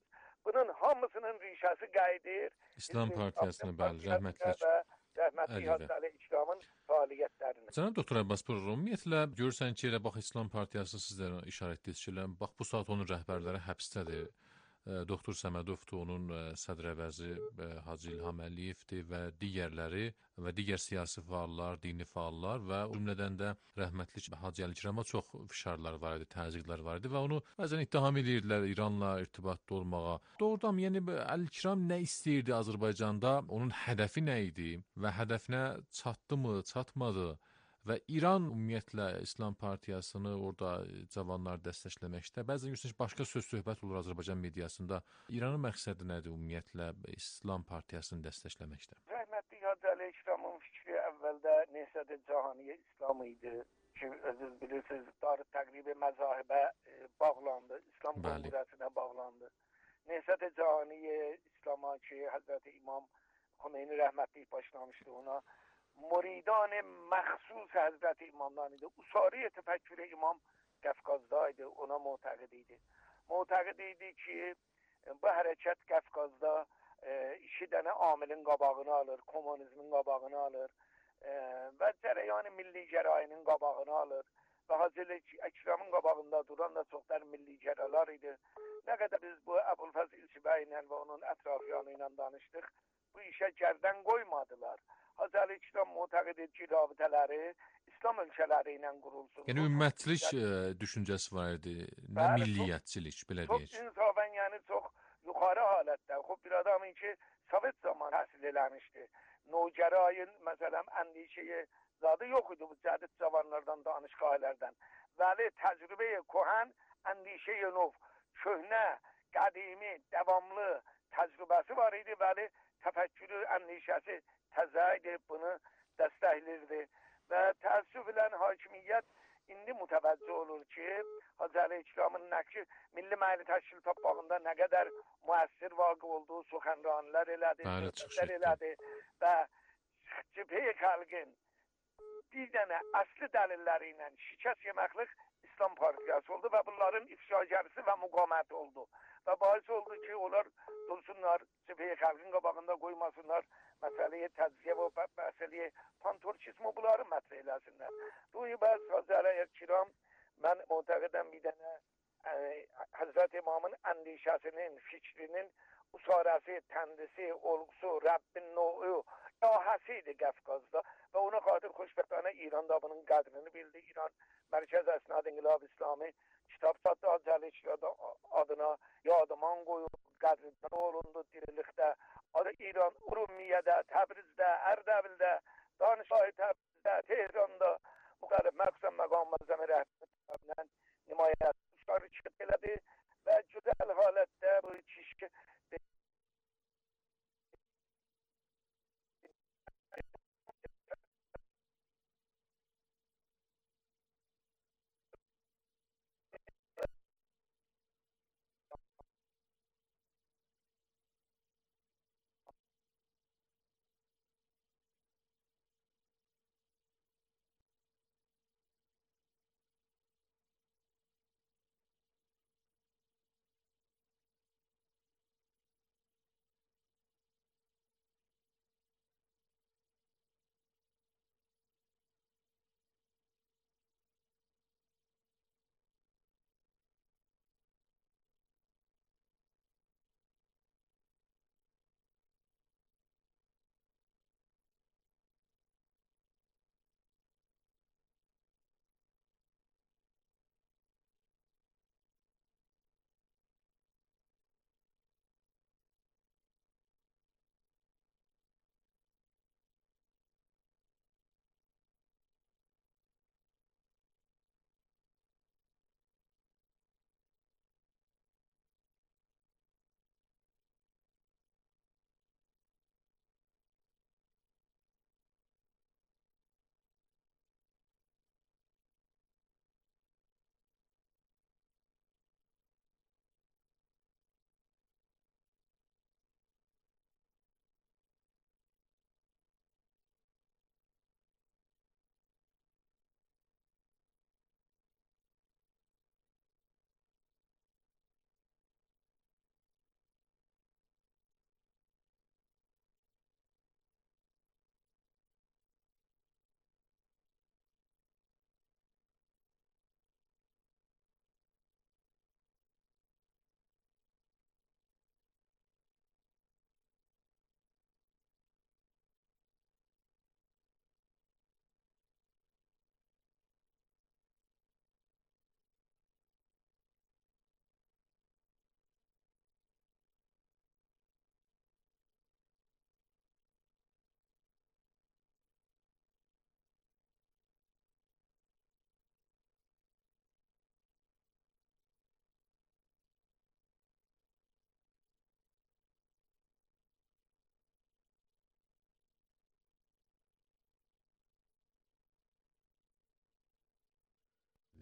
Bunun hamısının rişəsi qayıdır.
İslam Partiyasına bəli, rəhmətlik.
Rəhmətli Həsəli İkramın fəaliyyətlərini.
Cənab Doktor Abbas Buyurur, ümumiyyətlə görürsən ki, elə bax İslam Partiyası sizlərə işarət etdiniz ki, bax bu saat onun rəhbərləri həbsdədir. Doktor Səmədovdur, onun sədr əvəzi Hacı İlham Əliyevdir və digərləri və digər siyasi fəallar, dini fəallar və cümlədən də rəhmətli Hacı Əlikirama çox fişarlar var idi, təzyiqlər var idi və onu bəzən ittiham edirdilər İranla irtibatda olmağa. Doğrudan, yəni Əlikiram nə istəyirdi Azərbaycanda, onun hədəfi nə idi və hədəfinə çatdımı, çatmadı? Və İran ümumiyyətlə İslam Partiyasını orada cavanlar dəstəkləməkdə, bəzən görürsünüz başqa söz söhbət olur Azərbaycan mediasında. İranın məqsədi nədir ümumiyyətlə İslam Partiyasını dəstəkləməkdə?
Rəhmətli Hacı Əlikramın fikri əvvəldə Nəhsət-i Cahaniyə İslam idi ki, özünüz bilirsiniz, dar təqribi məzahibə e, bağlandı, İslam konqresinə bağlandı. Nəhsət-i Cahaniyə İslama ki, Həzrəti İmam Xomeyni rəhmətli başlamışdı ona. Muridan məxsus Həzrəti İmamdan idi. Usari təfəkkürü İmam Qafqazda idi, ona mütəqid idi. Mütəqid idi ki, bu hərəkət Qafqazda e, iki dənə amilin qabağını alır, komünizmin qabağını alır e, və cərəyan milli gərayinin qabağını alır. Və Hacı Əkramın qabağında duran da çoxlar milli gərələr idi. Nə qədər biz bu Əbülfəz İlçibə ilə və onun ətrafyanı ilə danışdıq, bu işə gərdən qoymadılar. Hacı Əlikram mütəqid edir ki, rabitələri İslam ölkələri ilə qurulsun.
Yəni ümmətçilik düşüncəsi var idi, nə milliyyətçilik, belə deyək.
Çox insafən, yəni çox yuxarı halətdə. Xub bir adamın ki, Sovet zamanı təhsil eləmişdi. Nogərayın, məsələn, əndişəyi zadı yox idi bu cədid cavanlardan, danışqahlərdən. Vəli təcrübəyə kohan, əndişəyi nov, köhnə, qədimi, davamlı təcrübəsi var idi. Vəli təfəkkürü, əndişəsi təzə idi, bunu dəstəklirdi. Və təəssüflə hakimiyyət indi mütəvəccüh olur ki, Hacı Əlikramın nəqşi Milli Məclis Təşkil Tapağında nə qədər müəssir vaqe olduğu suxənranilər elədi, söhbətlər elədi və Cibhə-i Xalqın bir dənə əsli dəlilləri ilə şikəst yeməklik İslam Partiyası oldu və bunların ifşagərisi və müqaməti oldu. Və bahis oldu ki, onlar dursunlar, Cibhə-i Xalqın qabağında qoymasınlar, məsələyə təzyiyə və məsələyə panturkizmi bunları mətrə eləsinlər. Duyu bəz Hacı Əlikram, mən mütəqidəm bir dənə e, Həzrət İmamın əndişəsinin, fikrinin usarəsi, təndisi, olğusu, Rəbbin no'u, yahəsi idi Qafqazda və ona xatir xoşbəxtənə İranda bunun qədrini bildi. İran Mərkəz Əsnad İnqilab İslami kitab satdı Hacı Əlikram adına, yadıman qoyuldu, qədrindən olundu dirilikdə. Adı İran, Urumiyyədə, Təbrizdə, Ərdəbildə, Danışgahı Təbrizdə, Tehranda müxtəlif məqsəm məqam məzəmi rəhbərlərindən nümayəndə şərikət elədi və gözəl halətdə bu kişi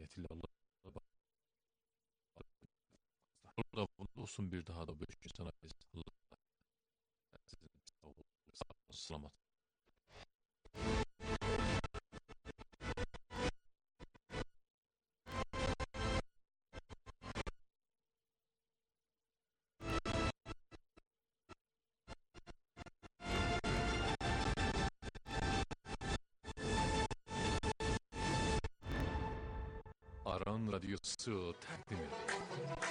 hürmetiyle Allah da olsun bir daha da beş gün sana biz Allah selamat. Aran Radyosu takdim ediyor.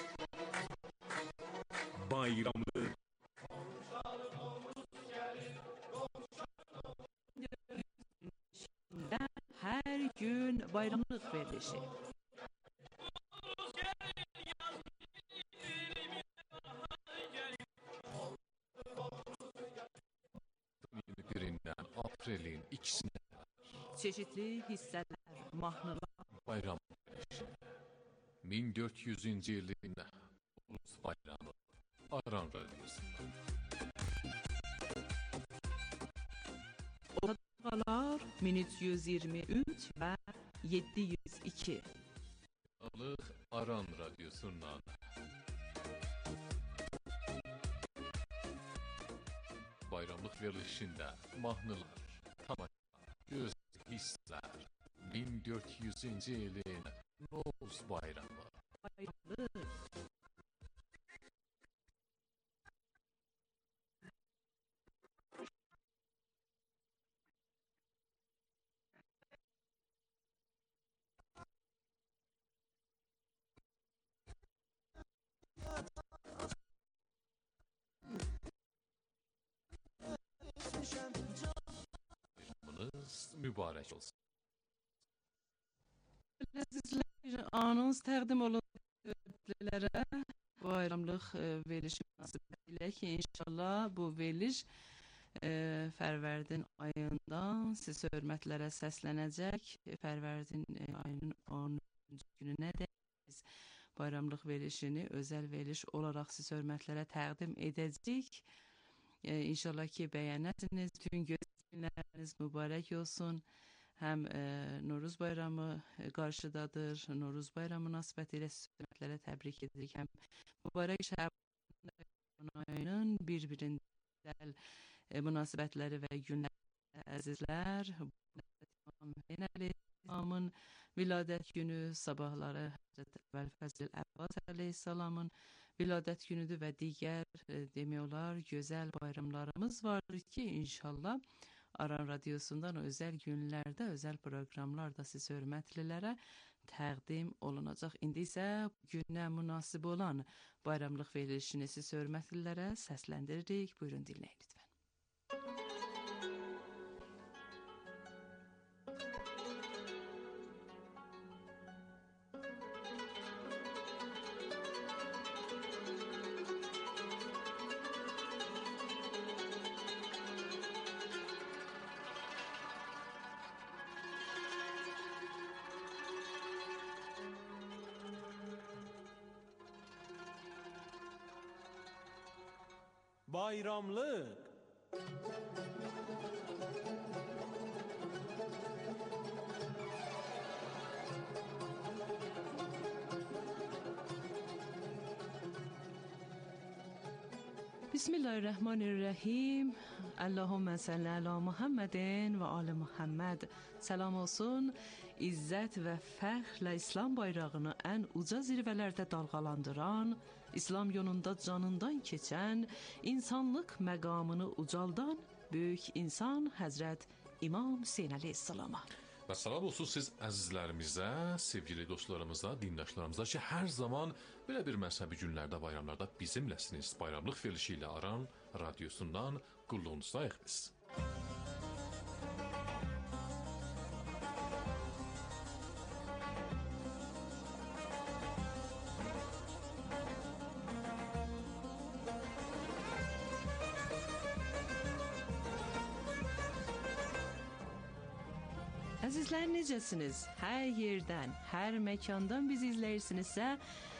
Bayramlı
her gün bayramlık verilişi.
yirmi birinden April'in ikisine
Çeşitli hisseler, mahnılar.
bayram verilişi. bin dört yüzüncü yılında Ulus Bayramı Aran Radyosu.
Odakalar bin üç yüz yirmi üç ve yedi yüz iki.
Alık Aran Radyosu'ndan. Bayramlık verilişinde mahnılar, tamaşa, göz hisler. bin dört yüzüncü yılın Novruz Bayramı.
Bayramlık.
Bayramınız mübarek olsun.
Sizler anons təqdim olunanlara bayramlıq e, veriliş münasibətilə ki, inşallah bu veriliş e, Fərvərdin ayından siz hörmətlərə səslənəcək. Fərvərdin e, ayının on üçüncü gününə də biz bayramlıq verilişini özəl veriliş olaraq siz hörmətlərə təqdim edəcəyik. E, inşallah ki, bəyənəsiniz. Bütün günləriniz mübarək olsun. Hem e, Noruz Bayramı e, karşıdadır. Noruz Bayramı münasebetiyle hürmetlere tebrik edirik. Hem mübarek Şaban ayının birbirinden e, münasebetleri ve günler azizler. İmam Hüseyin Aleyhisselam'ın viladet günü, sabahları Hazreti Ebulfazl Abbas Aleyhisselam'ın viladet günüdür ve diğer e, demiyorlar güzel bayramlarımız vardır ki inşallah Aran Radyosu'ndan özel günlerde, özel programlarda siz hürmetlilere təqdim olunacaq. İndi isə günə münasib olan bayramlıq verilişini siz hürmetlilere səsləndirdik. Buyurun dinleyin lütfen.
Bayramlık.
Bismillahirrahmanirrahim. Allahümme salli ala Muhammedin ve ala Muhammed. Selam olsun. İzzət və fəxrlə İslam bayrağını ən uca zirvələrdə dalğalandıran, İslam yolunda canından keçən, insanlıq məqamını ucaldan böyük insan Həzrət İmam Hüseyin Əleyhisselama.
Və salam olsun siz əzizlərimizə, sevgili dostlarımıza, dindaşlarımıza ki, hər zaman belə bir məzhəbi günlərdə, bayramlarda bizimləsiniz. Bayramlıq verilişi ilə Aran Radyosundan qulluğunuzdayıq biz.
Əzizlər, necəsiniz? Hər yerdən, hər məkandan bizi izləyirsinizsə,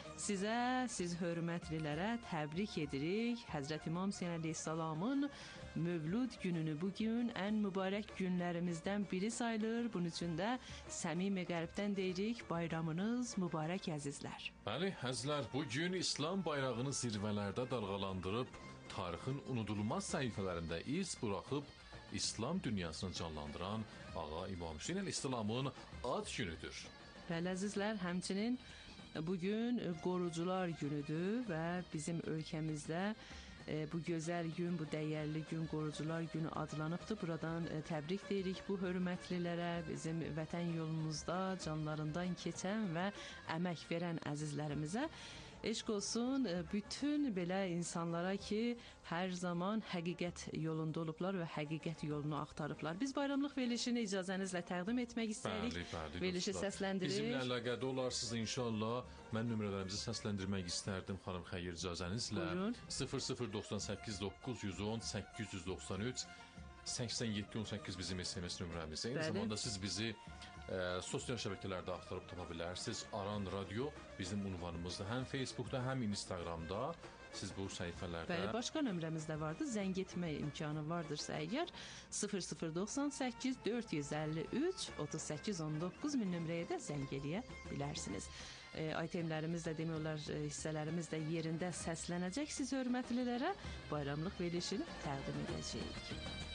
sizə, siz hörmətlilərə təbrik edirik. Həzrət İmam Hüseyin Əleyhisselamın Mövlud gününü bugün ən mübarək günlərimizdən biri sayılır. Bunun üçün də səmimi qəlbdən deyirik, bayramınız mübarək əzizlər.
Bəli, əzizlər, bugün İslam bayrağını zirvələrdə dalğalandırıb, tarixin unudulmaz səhifələrində iz buraxıb, İslam dünyasını canlandıran Ağa İmam Hüseyn əleyhissalamın ad günüdür.
Bəli, əzizlər, həmçinin bugün Qorucular günüdür və bizim ölkəmizdə bu gözəl gün, bu dəyərli gün Qorucular günü adlanıbdır. Buradan təbrik deyirik bu hörmətlilərə, bizim vətən yolumuzda canlarından keçən və əmək verən əzizlərimizə. Eşq olsun bütün belə insanlara ki, hər zaman həqiqət yolunda olublar və həqiqət yolunu axtarıblar. Biz bayramlıq verilişini icazənizlə təqdim etmək istəyirik.
Bəli, bəli.
Verilişi səsləndirir.
Bizimlə əlaqədə olarsınız inşallah. Mən nömrələrimizi səsləndirmək istərdim xanım Xeyir icazənizlə.
Buyurun.
sıfır sıfır doxsan səkkiz doqquz yüz on səkkiz yüz doxsan üç səksən yeddi on səkkiz bizim S M S nömrəmiz. Eyni zamanda siz bizi e, sosial şəbəkələrdə axtarıb tapa bilərsiniz. Aran Radio bizim ünvanımızda həm Facebookda, həm Instagramda. Siz bu səhifələrdə...
Bəli, başqa nömrəmiz də vardır. Zəng etmək imkanı vardırsa əgər sıfır sıfır doxsan səkkiz dörd yüz əlli üç otuz səkkiz on doqquz min nömrəyə də zəng eləyə bilərsiniz. E, itemlərimiz də demək olar, e, hissələrimiz də yerində səslənəcək. Siz hörmətlilərə bayramlıq verilişini təqdim edəcəyik.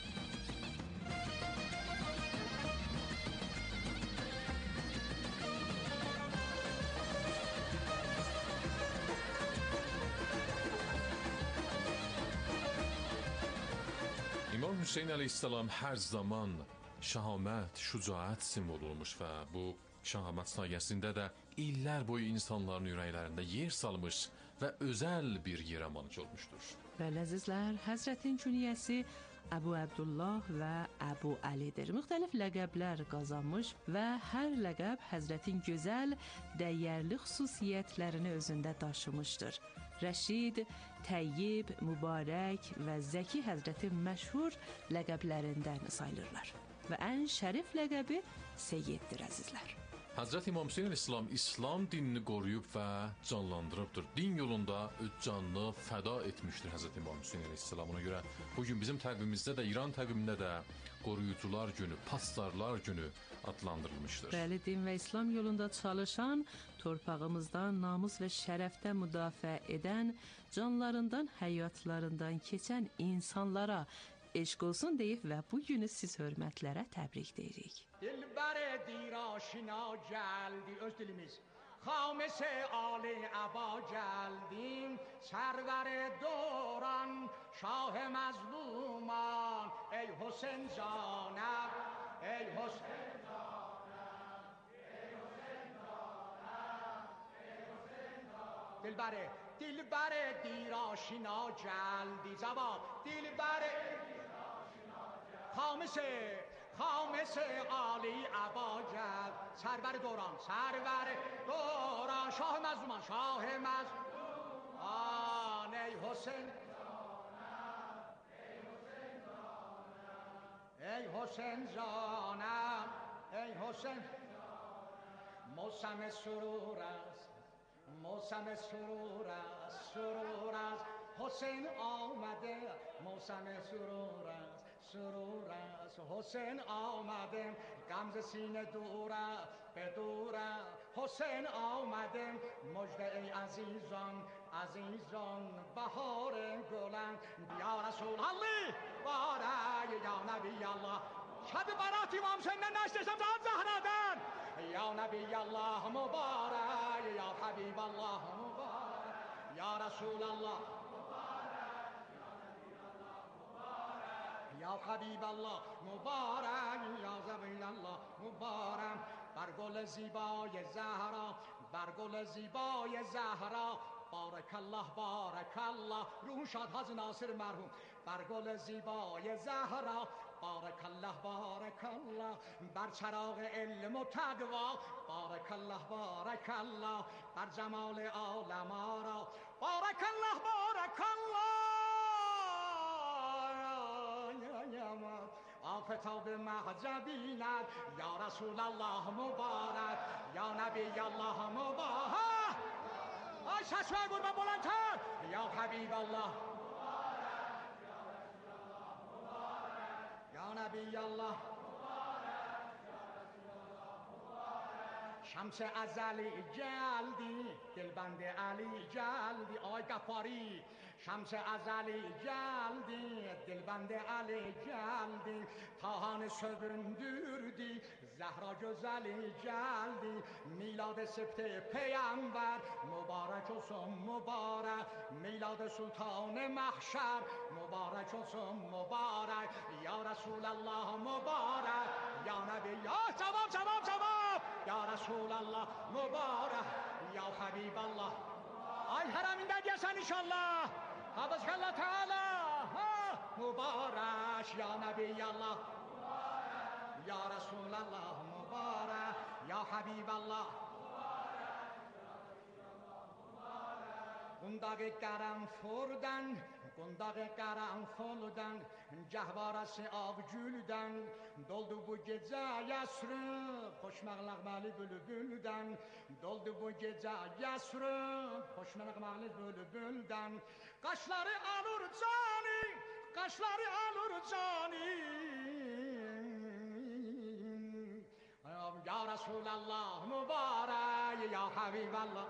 İmam Hüseyn əleyhissalam hər zaman şəhamət, şücaət simvolu olmuş və bu şəhamət sayəsində də illər boyu insanların ürəklərində yer salmış və özəl bir yerə malik olmuşdur.
Bəli, əzizlər, Həzrətin künyəsi Əbu Əbdullah və Əbu Əlidir. Müxtəlif ləqəblər qazanmış və hər ləqəb Həzrətin gözəl, dəyərli xüsusiyyətlərini özündə daşımışdır. Rəşid, Təyyib, Mübarək və Zəki Həzrətin məşhur ləqəblərindən sayılırlar. Və ən şərif ləqəbi Seyyiddir, əzizlər.
Həzrət İmam Hüseyn əleyhissalam İslam dinini qoruyub və canlandırıbdır. Din yolunda öz canını fəda etmişdir Həzrət İmam Hüseyn əleyhissalam. Ona görə bugün bizim təqvimimizdə də, İran təqvimində də qoruyucular günü, pastarlar günü adlandırılmışdır.
Bəli, din və İslam yolunda çalışan, torpağımızdan namus və şərəfdən müdafiə edən, canlarından, həyatlarından keçən insanlara eşq olsun deyib və bu günü siz hörmətlərə təbrik deyirik.
Dilbər diraşina gəldi, öz dilimiz. Xamis Ali Əba gəldim, sərvər doran, şah məzluman, ey Hüseyn canəm, ey Hüseyn canəm, ey Hüseyn canəm, ey Hüseyn canəm. Dilbər, dilbər diraşina gəldi, cavab, dilbər خامس خامس عالی عباجل سرور دوران سرور دوران شاه مظلومان شاه مظلومان ای حسین ای حسین جانم ای حسین موسم سرور است موسم سرور است سرور است حسین آمده موسم سرور است سرور است حسین آمده غمز سینه دوره به دوره حسین آمده مژده ای عزیزان عزیزان بهار گلند یا رسول الله باره یا نبی الله شب برات امام حسین نشتم تا زهرادن یا نبی الله مبارک یا حبیب الله مبارک یا رسول الله یا حبیب الله مبارک یا زبیل الله مبارک بر گل زیبای زهرا بر گل زیبای زهرا بارک الله بارک الله روح شاد حاج ناصر مرحوم بر گل زیبای زهرا بارک الله بارک الله بر چراغ علم و تقوا بارک الله بارک الله بر جمال عالم را بارک الله بارک الله آفتاب محجبینت یا رسول الله مبارک یا نبی الله مبارک آی ششوه گربه بلندتر یا حبیب الله نبی الله شمس ازلی جلدی دلبند علی جلدی آی گفاری شمس ازلی جلدی دلبند علی جلدی تاهان sövündürdü Zehra güzeli geldi Milad-ı Septi Peygamber mübarek olsun mübarek Milad-ı Sultan-ı Mahşer mübarek olsun mübarek Ya Resulallah mübarek Ya Nebi Ya cevap cevap cevap Ya Resulallah mübarek Ya Habiballah Ay haraminde gelsen inşallah Hafızkallah Teala ha, mübarek Ya Nebiyallah Ya Resulallah mübarek Ya Habiballah Kundağı karanfurdan Kundağı karanfuldan Cehvarası av gülden Doldu bu gece yasrı Hoşmaq nağmeli bülbülden Doldu bu gece yasrı Hoşmaq nağmeli bülbülden Kaşları alır cani Kaşları alır cani Ya Resulallah mübarek Ya Habiballah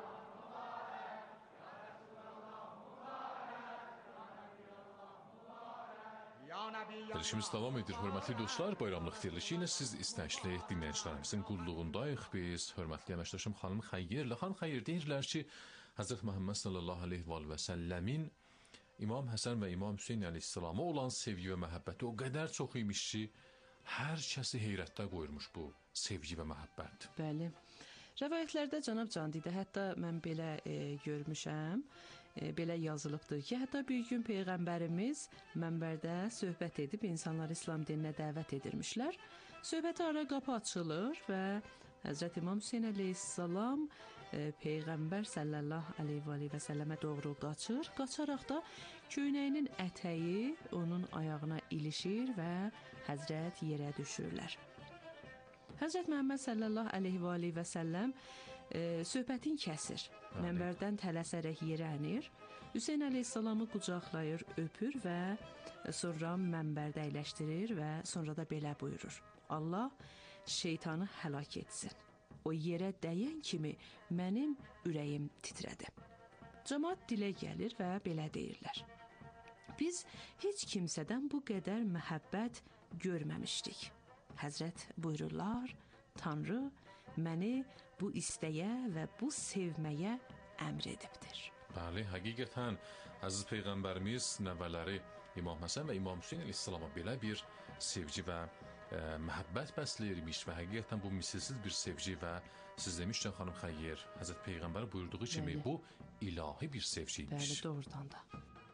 Verilişimiz davam edir, hörmətli dostlar. Bayramlıq verilişi ilə siz istəkli dinləyicilərimizin qulluğundayıq. Biz, hörmətli əməkdaşım xanım Xəyyirlə. Xanım Xəyyir deyirlər ki, Həzrət Məhəmməd sallallahu aleyhi və səlləmin İmam Həsən və İmam Hüseyin əleyhissalama olan sevgi və məhəbbəti o qədər çox imiş ki, hər kəsi heyrətdə qoyurmuş bu sevgi və məhəbbət.
Bəli. Rəvayətlərdə cənab Candidə hətta mən belə e, görmüşəm, e, belə yazılıbdır ki, hətta bir gün Peyğəmbərimiz mənbərdə söhbət edib insanları İslam dininə dəvət edirmişlər. Söhbətə ara qapı açılır və Həzrət İmam Hüseyin əleyhissalam e, Peyğəmbər sallallahu aleyhi və səlləmə doğru qaçır. Qaçaraq da köynəyinin ətəyi onun ayağına ilişir və Həzrət yerə düşürlər. Həzrət Məhəmməd sallallahu aleyhi və səlləm e, söhbətin kəsir. Mənbərdən tələsərək yerə ənir. Hüseyn əleyhissalamı qucaqlayır, öpür və sonra mənbərdə əyləşdirir və sonra da belə buyurur. Allah şeytanı həlak etsin. O yerə dəyən kimi mənim ürəyim titrədi. Cəmaət dilə gəlir və belə deyirlər. Biz heç kimsədən bu qədər məhəbbət görməmişdik. Həzrət buyururlar, Tanrı məni bu istəyə və bu sevməyə əmr edibdir.
Bəli, həqiqətən Əziz Peyğəmbərimiz nəvələri İmam Həsən və İmam Hüseyin əleyhissalama belə bir sevgi və e, məhəbbət bəsləyirmiş və həqiqətən bu misilsiz bir sevgi və siz demişkən xanım Xəyyir, Həzrət Peyğəmbər buyurduğu kimi Bəli. Bu ilahi bir sevgiymiş.
Bəli, doğrudan da.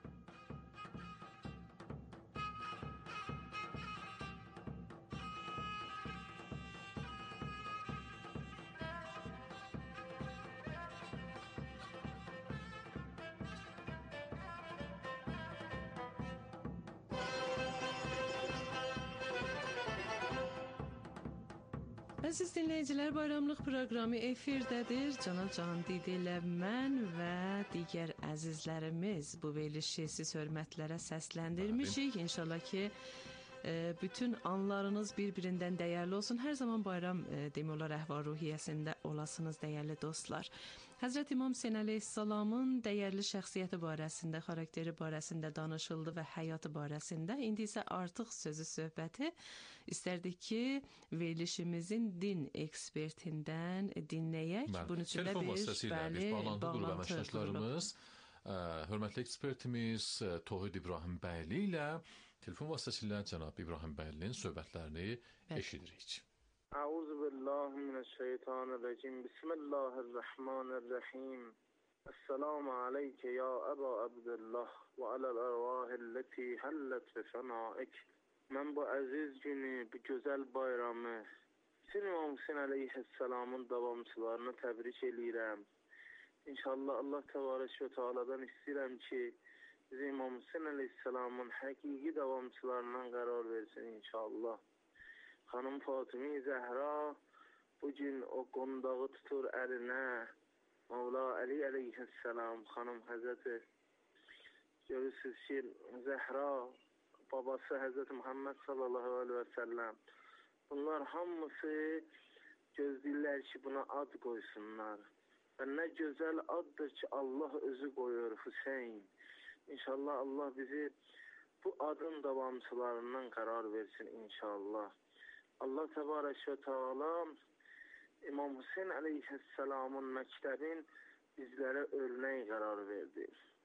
Əziz dinləyicilər, bayramlıq proqramı efirdədir. Cənab Candidi ilə mən və digər əzizlərimiz bu verilişi siz hörmətlərə səsləndirmişik. İnşallah ki, bütün anlarınız bir-birindən dəyərli olsun. Hər zaman bayram demək olar əhval-ruhiyyəsində olasınız, dəyərli dostlar. Həzrət İmam Hüseyin əleyhissalamın dəyərli şəxsiyyəti barəsində, xarakteri barəsində danışıldı və həyatı barəsində. İndi isə artıq sözü söhbəti istərdik ki, verilişimizin din ekspertindən dinləyək. Bunun üçün də
telefon
bir,
vasitəsilə
bəli,
biz bağlantı qurub
bağlantı
əməkdaşlarımız, hörmətli ekspertimiz Tohid İbrahim bəyli ilə telefon vasitəsilə cənab İbrahim bəylinin söhbətlərini eşidirik.
أعوذ بالله من الشيطان الرجيم بسم الله الرحمن الرحيم السلام عليك يا أبا عبد الله وعلى الأرواح التي حلت بفنائك. Mən bu əziz günü, bu gözəl bayramı bütün İmam Hüseyin əleyhissalamın davamçılarını təbrik eləyirəm. İnşallah Allah təbarək və teala'dan istəyirəm ki, bizi İmam Hüseyin əleyhissalamın həqiqi davamçılarından qərar versin inşallah. Xanım Fatıma Zəhra bugün o qondağı tutur əlinə. Mevla Ali əleyhissalam, xanım Həzrəti görürsünüz ki, Zəhra babası Həzrət Muhammed sallallahu aleyhi ve sellem. Bunlar hamısı gözləyirlər ki, buna ad qoysunlar. Və nə gözəl addır ki, Allah özü qoyur, Hüseyn. İnşallah Allah bizi bu adın davamçılarından qərar versin inşallah. Allah təbarək və Teala İmam Hüseyn əleyhisselamın məktəbin bizlərə örnək qərar verdi.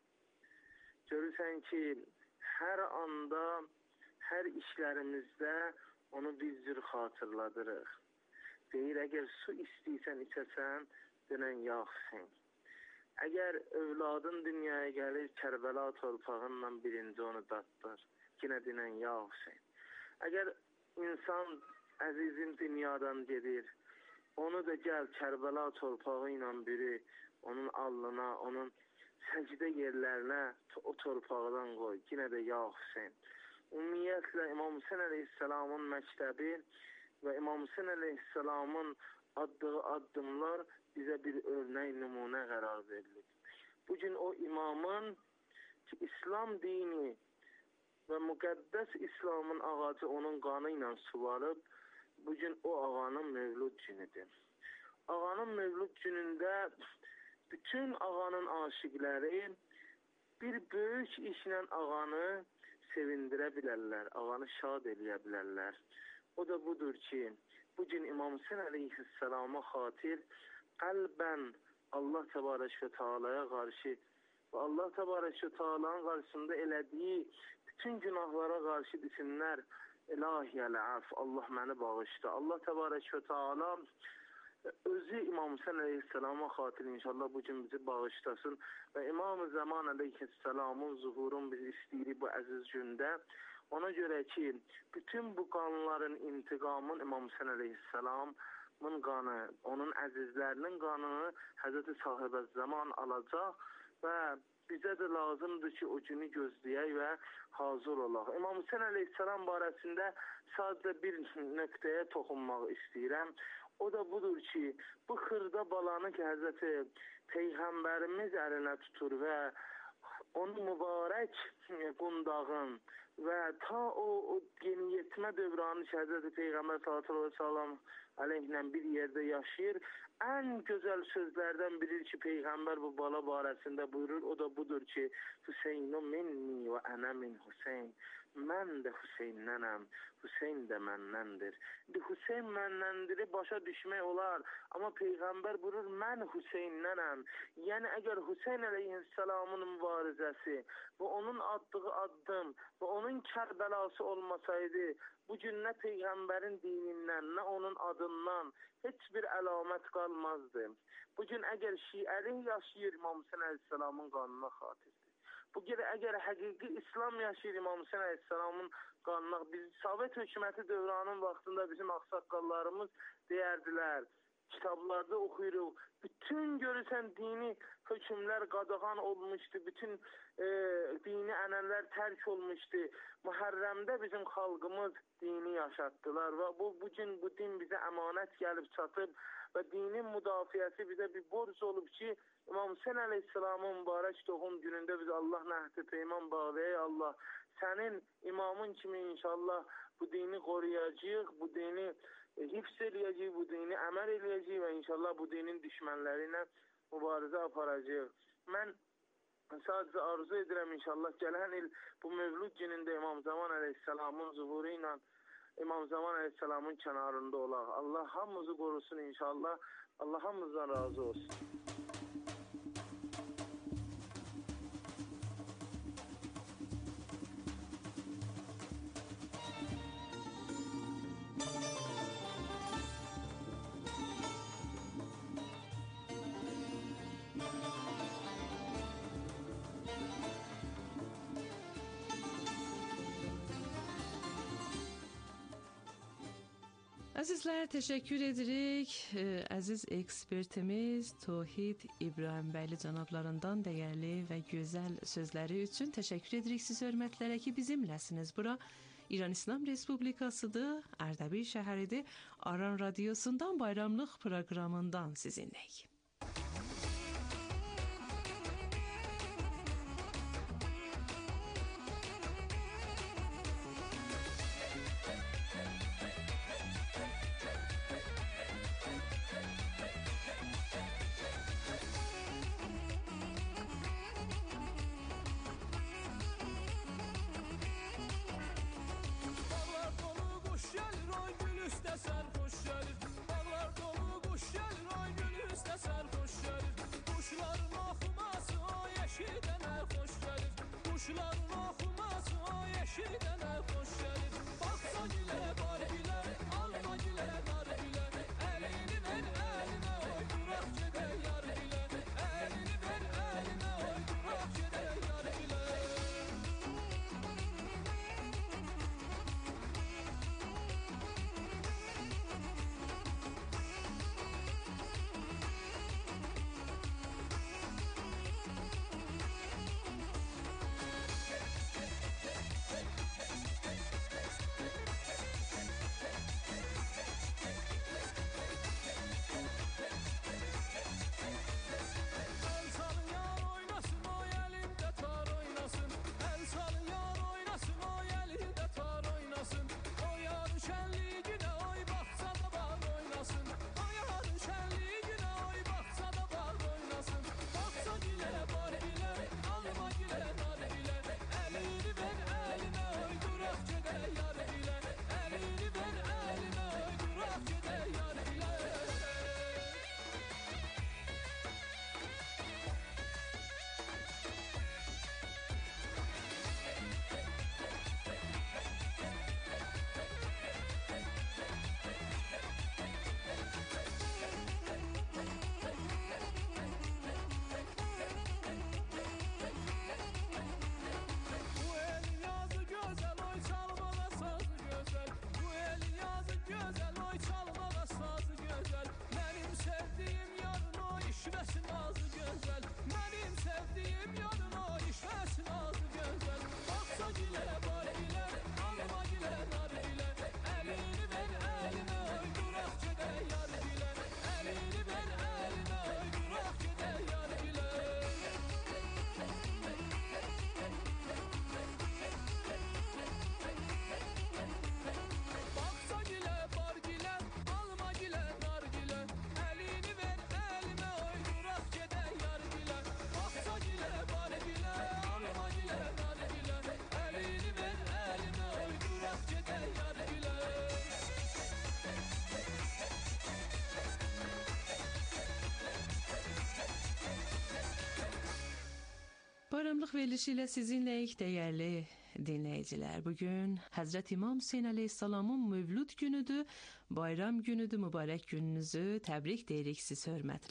Görürsən ki, hər anda, hər işlərimizdə onu biz cür xatırladırıq. Deyir, əgər su istəyirsən, içəsən, denən ya Hüseyn. Əgər övladın dünyaya gəlir, Kərbəla torpağından birinci onu daddır. Yine denən ya Hüseyn. Əgər insan əzizin dünyadan gedir, onu da gəl Kərbəla torpağı ilə biri, onun alnına, onun səcdə yerlərinə o torpaqdan qoy. Yine de ya Hüseyn. Ümumiyyətlə İmam Hüseyn əleyhisselamın məktəbi və İmam Hüseyn əleyhisselamın atdığı addımlar bizə bir örnək nümunə qərar verilir. Bugün o imamın ki, İslam dini və müqəddəs İslamın ağacı onun qanı ilə suvarıb, bugün o ağanın mevlud günüdür. Ağanın mevlud günündə bütün ağanın aşiqləri bir böyük işlə ağanı sevindirə bilərlər, ağanı şad eləyə bilərlər. O da budur ki, bugün İmam Hüseyn əleyhisselama xatir qəlbən Allah təbarək və Teala'ya qarşı və Allah təbarək və Teala'nın qarşısında elədiyi bütün günahlara qarşı desinlər, İlahiyəl əf, Allah məni bağışda. Allah təbarək və Teala özü İmam Hüseyn əleyhisselama xatir inşallah bugün bizi bağışlasın və İmam-ı Zaman əleyhisselamın zuhurun biz istəyirik bu əziz gündə. Ona görə ki, bütün bu qanunların intiqamın İmam Hüseyn əleyhisselamın qanı, onun əzizlərinin qanını Həzrəti Sahibə Zaman alacaq və bizə də lazımdır ki, o günü gözləyək və hazır olaq. İmam Hüseyn əleyhisselam barəsində sadəcə bir nöqtəyə toxunmaq istəyirəm. O da budur ki, bu xırda balanı ki, Həzrəti Peyğəmbərimiz əlinə tutur və onun mübarək qundağın və ta o, o yeniyetmə dövrünü ki, Həzrəti Peyğəmbər sallallahu aleyhi bir yerdə yaşayır, ən gözəl sözlərdən bilir ki, Peyğəmbər bu bala barəsində buyurur, o da budur ki, Hüseynu minni və ənə min Hüseyn. Mən də Hüseynnənəm, Hüseyn də mənnəndir. Hüseyn mənnəndiri başa düşmək olar, amma Peyğəmbər buyurur, mən Hüseynnənəm. Yəni, əgər Hüseyn əleyhisselamın mübarizəsi və onun atdığı addım və onun Kərbəlası olmasaydı, bugün nə Peyğəmbərin dinindən, nə onun adından heç bir əlamət qalmazdı. Bugün əgər şiəlik yaşayır İmam Hüseyn əleyhisselamın qanına xatirdir. Bugün əgər həqiqi İslam yaşayır İmam Hüseyn əleyhisselamın qanına, biz Sovet hökuməti dövrünün vaxtında bizim ağsaqqallarımız deyərdilər, kitablarda oxuyuruq, bütün görürsən dini hökümlər qadağan olmuşdu, bütün e, dini ənənlər tərk olmuşdu. Muharrəmdə bizim xalqımız dini yaşatdılar və bu bugün bu din bizə əmanət gəlib çatıb və dinin müdafiəsi bizə bir borc olub ki, İmam Hüseyn əleyhisselamın mübarək doğum günündə biz Allah nəhdi peyman bağlayaq, Allah sənin imamın kimi inşallah bu dini qoruyacaq, bu dini hifz eləyəcək, bu dini əməl eləyəcək və inşallah bu dinin düşmənləri ilə mübarizə aparacaq. Mən sadəcə arzu edirəm inşallah gələn il bu mövlud günündə İmam Zaman əleyhisselamın zuhuru ilə İmam Zaman əleyhisselamın kənarında olaq. Allah hamımızı qorusun inşallah. Allah hamımızdan razı olsun.
Əzizlər, təşəkkür edirik. Əziz ekspertimiz Tohid İbrahimбəyli cənablarından dəyərli və gözəl sözləri üçün təşəkkür edirik siz hörmətlərə ki, bizimləsiniz. Bura İran İslam Respublikasıdır, Ərdəbil şəhəridir. Aran Radiosundan bayramlıq proqramından sizinləyik.
Quşların oxuması o yeşildənə xoş gəlir. Baxsa gilə, bar gilə, alma gilə, nar gilə. Əlini ver əlinə, oy duraq gedək yar gilə. Əlini ver əlinə, oy duraq gedək yar gilə. El salın yar oynasın, oy elinde tar oynasın. El salın yar oynasın, oy elinde tar oynasın. O yarın şenliğine oy baksa da bağ oynasın. O yarın şenliğine oy baksa da bağ oynasın. Baksa gile, bar gile, alma gile, nar gile. Elini ver eline, oy durak gede yar gile. Elini ver eline, oy durak gede yar gile. Bu elin yazı güzel, oy çalmağa sazı güzel. Bu elin yazı güzel, oy çalmağa sazı güzel. Benim sevdiğim yarın o işvesin ağzı güzel. Benim sevdiğim yarın o işvesin ağzı güzel. Baksa gile, bar gile, alma gile, nar gile. Elini ver eline, oy durak gede yar gile. Elini ver eline, oy durak gede yar gile. Baksa gile, bar gile, alma gile, nar gile. Elini ver eline, oy durak gede yar gile. Baksa gile, bar gile, alma gile, nar gile. Elini ver eline, oy durak gede yar gile.
Bayramlıq verilişi ilə sizinləyik dəyərli dinləyicilər. Bugün Həzrət İmam Hüseyin əleyhissalamın mövlud günüdür, bayram günüdür. Mübarək gününüzü təbrik deyirik siz hörmətli